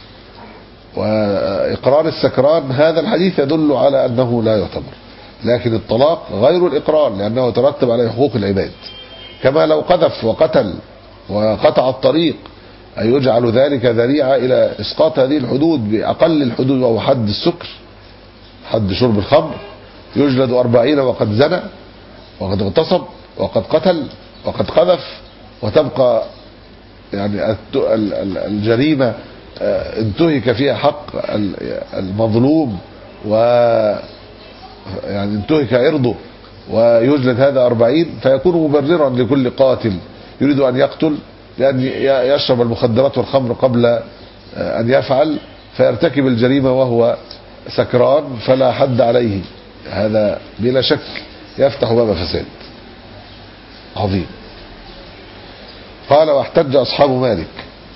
وإقرار السكران هذا الحديث يدل على أنه لا يعتبر، لكن الطلاق غير الإقرار لأنه يترتب عليه حقوق العباد، كما لو قذف وقتل وقطع الطريق، أن يجعل ذلك ذريعة إلى إسقاط هذه الحدود بأقل الحدود، وهو حد السكر، حد شرب الخمر، يجلد أربعين وقد زنى وقد اغتصب وقد قتل وقد قذف، وتبقى يعني الجريمة انتهك فيها حق المظلوم و يعني انتهك عرضه ويجلد هذا أربعين، فيكون مبررا لكل قاتل يريد أن يقتل، لأن يشرب المخدرات والخمر قبل أن يفعل، فيرتكب الجريمة وهو سكران فلا حد عليه. هذا بلا شك يفتح باب فساد عظيم. قال: واحتج أصحاب مالك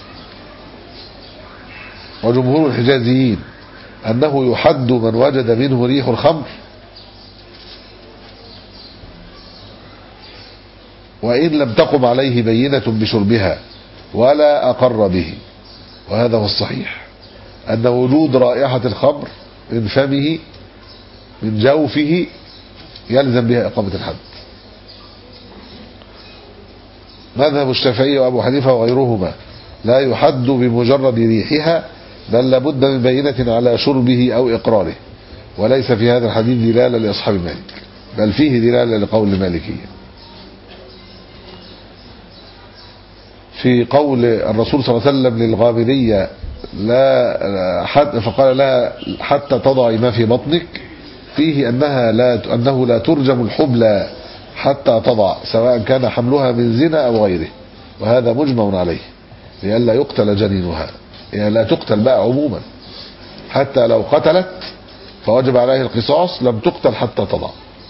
وجمهور الحجازيين أنه يحد من وجد منه ريح الخمر وإن لم تقم عليه بينة بشربها ولا أقر به. وهذا هو الصحيح، أن وجود رائحة الخمر من فمه من جوفه يلزم بها إقامة الحد. مذهب الشافعي وأبو حنيفة وغيرهما لا يحد بمجرد ريحها، بل لابد من بينة على شربه أو إقراره، وليس في هذا الحديث دلالة لأصحاب مالك، بل فيه دلالة لقول المالكية. في قول الرسول صلى الله عليه وسلم للغامدية لا حد فقال لا حتى تضعي ما في بطنك، فيه أنها لا أنه لا ترجم الحبلى حتى تضع، سواء كان حملها من زنا أو غيره، وهذا مجمع عليه لئلا يقتل جنينها، يعني لا تقتل بقى عموما، حتى لو قتلت فوجب عليه القصاص لم تقتل حتى تضع.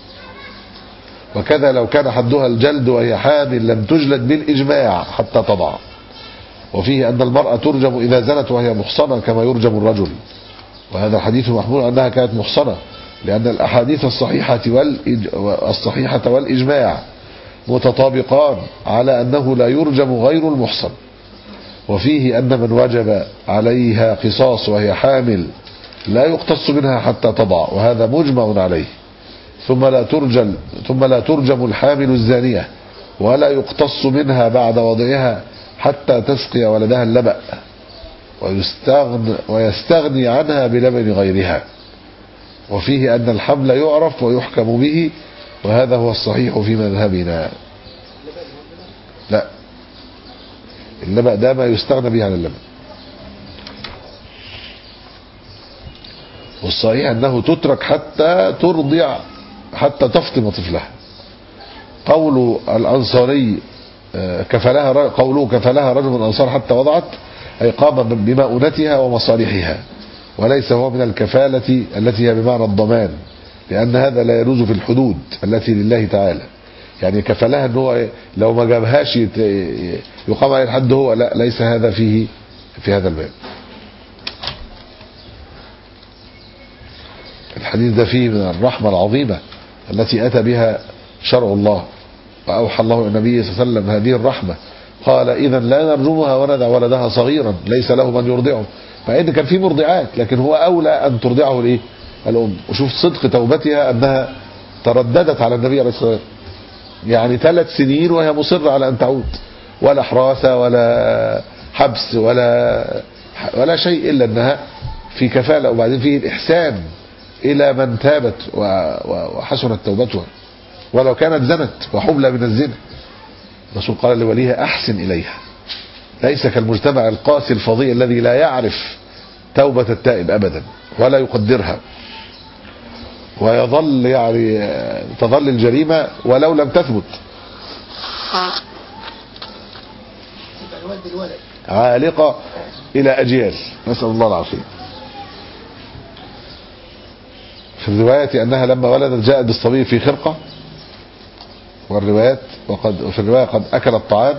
وكذا لو كان حدها الجلد وهي حامل لم تجلد بالإجماع حتى تضع. وفيه أن المرأة ترجم إذا زنت وهي محصنة كما يرجم الرجل، وهذا الحديث محمول أنها كانت محصنة، لأن الأحاديث الصحيحة والصحيحة والإجماع متطابقان على أنه لا يرجم غير المحصن. وفيه أن من وجب عليها قصاص وهي حامل لا يقتص منها حتى تضع، وهذا مجمع عليه. ثم لا ترجم ثم لا ترجم الحامل الزانية ولا يقتص منها بعد وضعها حتى تسقي ولدها اللبأ ويستغني, ويستغني عنها بلبن غيرها. وفيه أن الحمل يعرف ويحكم به، وهذا هو الصحيح في مذهبنا. لا، اللبأ ده ما يستغنى به عن اللبن. والصحيح أنه تترك حتى ترضع، حتى تفطم طفلها. قول الأنصاري كفلها قوله كفلها رجل من الأنصار حتى وضعت، أي قام بمؤونتها ومصالحها، وليس هو من الكفالة التي هي بمعنى الضمان، لأن هذا لا يجوز في الحدود التي لله تعالى. يعني كفلها أنه هو لو ما جابهاش يقام عليه الحد، هو لا، ليس هذا فيه في هذا الباب. الحديث ده فيه من الرحمة العظيمة التي أتى بها شرع الله، وأوحى الله النبي صلى الله عليه وسلم هذه الرحمة، قال إذا لا نرجمها وندع ولدها صغيرا ليس له من يرضعه، مع ان كان في مرضعات، لكن هو أولى أن ترضعه الايه الأم. وشوف صدق توبتها أنها ترددت على النبي عليه الصلاة والسلام، يعني ثلاث سنين وهي مصرة على أن تعود، ولا حراسة ولا حبس ولا ولا شيء، إلا أنها في كفالة. وبعدين فيه الإحسان إلى من تابت وحسنت توبتها، ولو كانت زنت وحبلى من الزنا. الرسول قال لوليها أحسن إليها، ليس كالمجتمع القاسي الفظيع الذي لا يعرف توبة التائب أبدا ولا يقدرها، ويظل يعني تظل الجريمة ولو لم تثبت عالقة إلى أجيال، نسأل الله العافية. في الرواية أنها لما ولدت جاءت بالصبي في خرقة، والروايات وقد في الرواية قد أكل الطعام.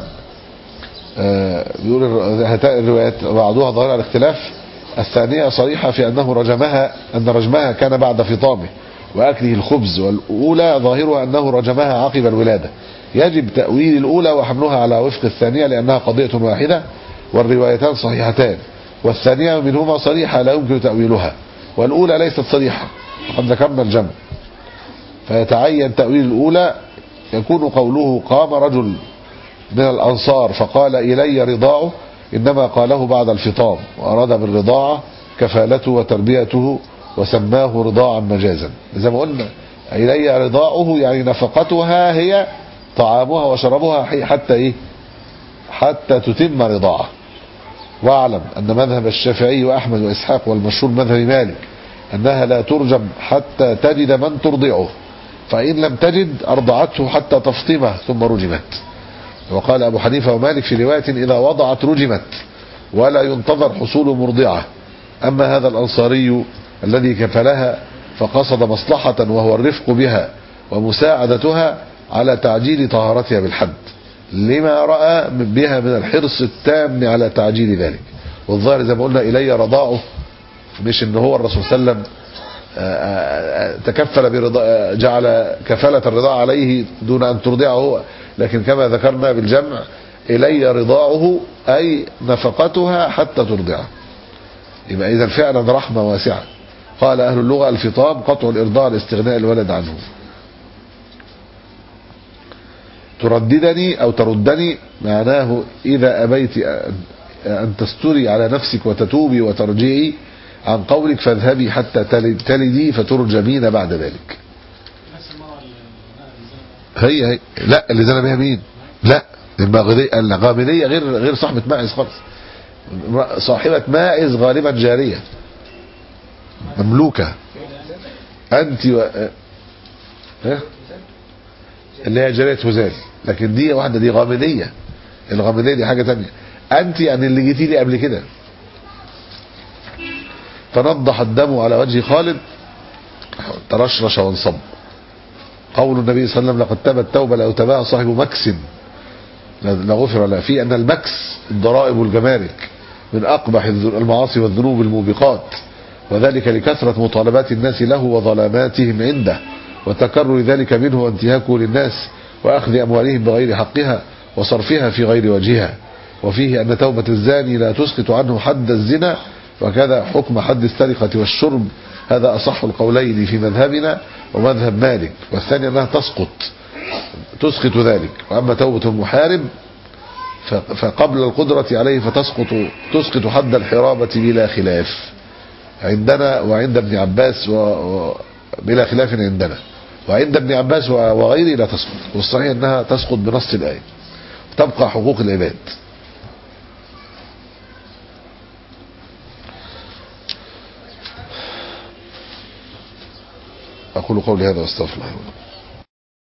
بيقول الروايات بعضها ظاهر على الاختلاف، الثانية صريحة في أنه رجمها، أن رجمها كان بعد فطامه وأكله الخبز، والأولى ظاهرها أنه رجمها عقب الولادة. يجب تأويل الأولى وحملها على وفق الثانية لأنها قضية واحدة، والروايتان صحيحتان، والثانية منهما صريحة لا يمكن تأويلها، والأولى ليست صريحة، وقد ذكرنا الجمع، فيتعين تأويل الأولى يكون قوله قام رجل من الأنصار فقال إلي رضاعه إنما قاله بعد الفطام، وأراد بالرضاعة كفالته وتربيته وسماه رضاعا مجازا. زي ما قلنا إلي رضاعه يعني نفقتها هي طعامها وشربها حتى إيه حتى تتم رضاعه. واعلم أن مذهب الشافعي وأحمد وإسحاق والمشهور مذهب مالك أنها لا ترجم حتى تجد من ترضعه، فإن لم تجد أرضعته حتى تفطمه ثم رجمت. وقال أبو حنيفة ومالك في رواية إذا وضعت رجمت ولا ينتظر حصول مرضعة. أما هذا الأنصاري الذي كفلها فقصد مصلحة وهو الرفق بها ومساعدتها على تعجيل طهارتها بالحد لما رأى بها من الحرص التام على تعجيل ذلك. والظاهر زي ما قلنا إلي رضاعه، مش إن هو الرسول صلى الله عليه وسلم تكفل برضا جعل كفالة الرضاعة عليه دون أن ترضعه هو، لكن كما ذكرنا بالجمع إلي رضاعه أي نفقتها حتى ترضعه. يبقى إذا فعلا رحمة واسعة. قال أهل اللغة الفطام قطع الإرضاع لاستغناء الولد عنه. ترددني أو تردني معناه إذا أبيت أن تستري على نفسك وتتوبي وترجعي عن قولك فاذهبي حتى تلدي فترجمين بعد ذلك. هي هي لا اللي زنا بها مين؟ لا الغامدية غير غير صاحبة ماعز خالص. صاحبة ماعز غالبا جارية مملوكة أنت و... ها؟ اللي هي جارية هزال، لكن دي واحدة دي غامدية. الغامدية دي حاجة تانية. أنت يعني اللي جيتي لي قبل كده. فنضح الدم على وجه خالد ترشرش وانصب. قول النبي صلى الله عليه وسلم لقد تاب التوبة لو تباها صاحب مكس لغفر له، في أن المكس الضرائب والجمارك من أقبح المعاصي والذنوب الموبقات، وذلك لكثرة مطالبات الناس له وظلاماتهم عنده وتكرر ذلك منه وانتهاكه للناس وأخذ أموالهم بغير حقها وصرفها في غير وجهها. وفيه أن توبة الزاني لا تسقط عنه حد الزنا وكذا حكم حد السرقة والشرب. هذا أصح القولين في مذهبنا ومذهب مالك، والثاني أنها تسقط تسقط ذلك. وأما توبة المحارب فقبل القدرة عليه فتسقط تسقط حد الحرابة بلا خلاف عندنا وعند ابن عباس و... بلا خلاف عندنا، وعند ابن عباس وغيره لا تسقط. والصحيح أنها تسقط بنص الآية. تبقى حقوق العباد. أقول قولي هذا واستغفر الله.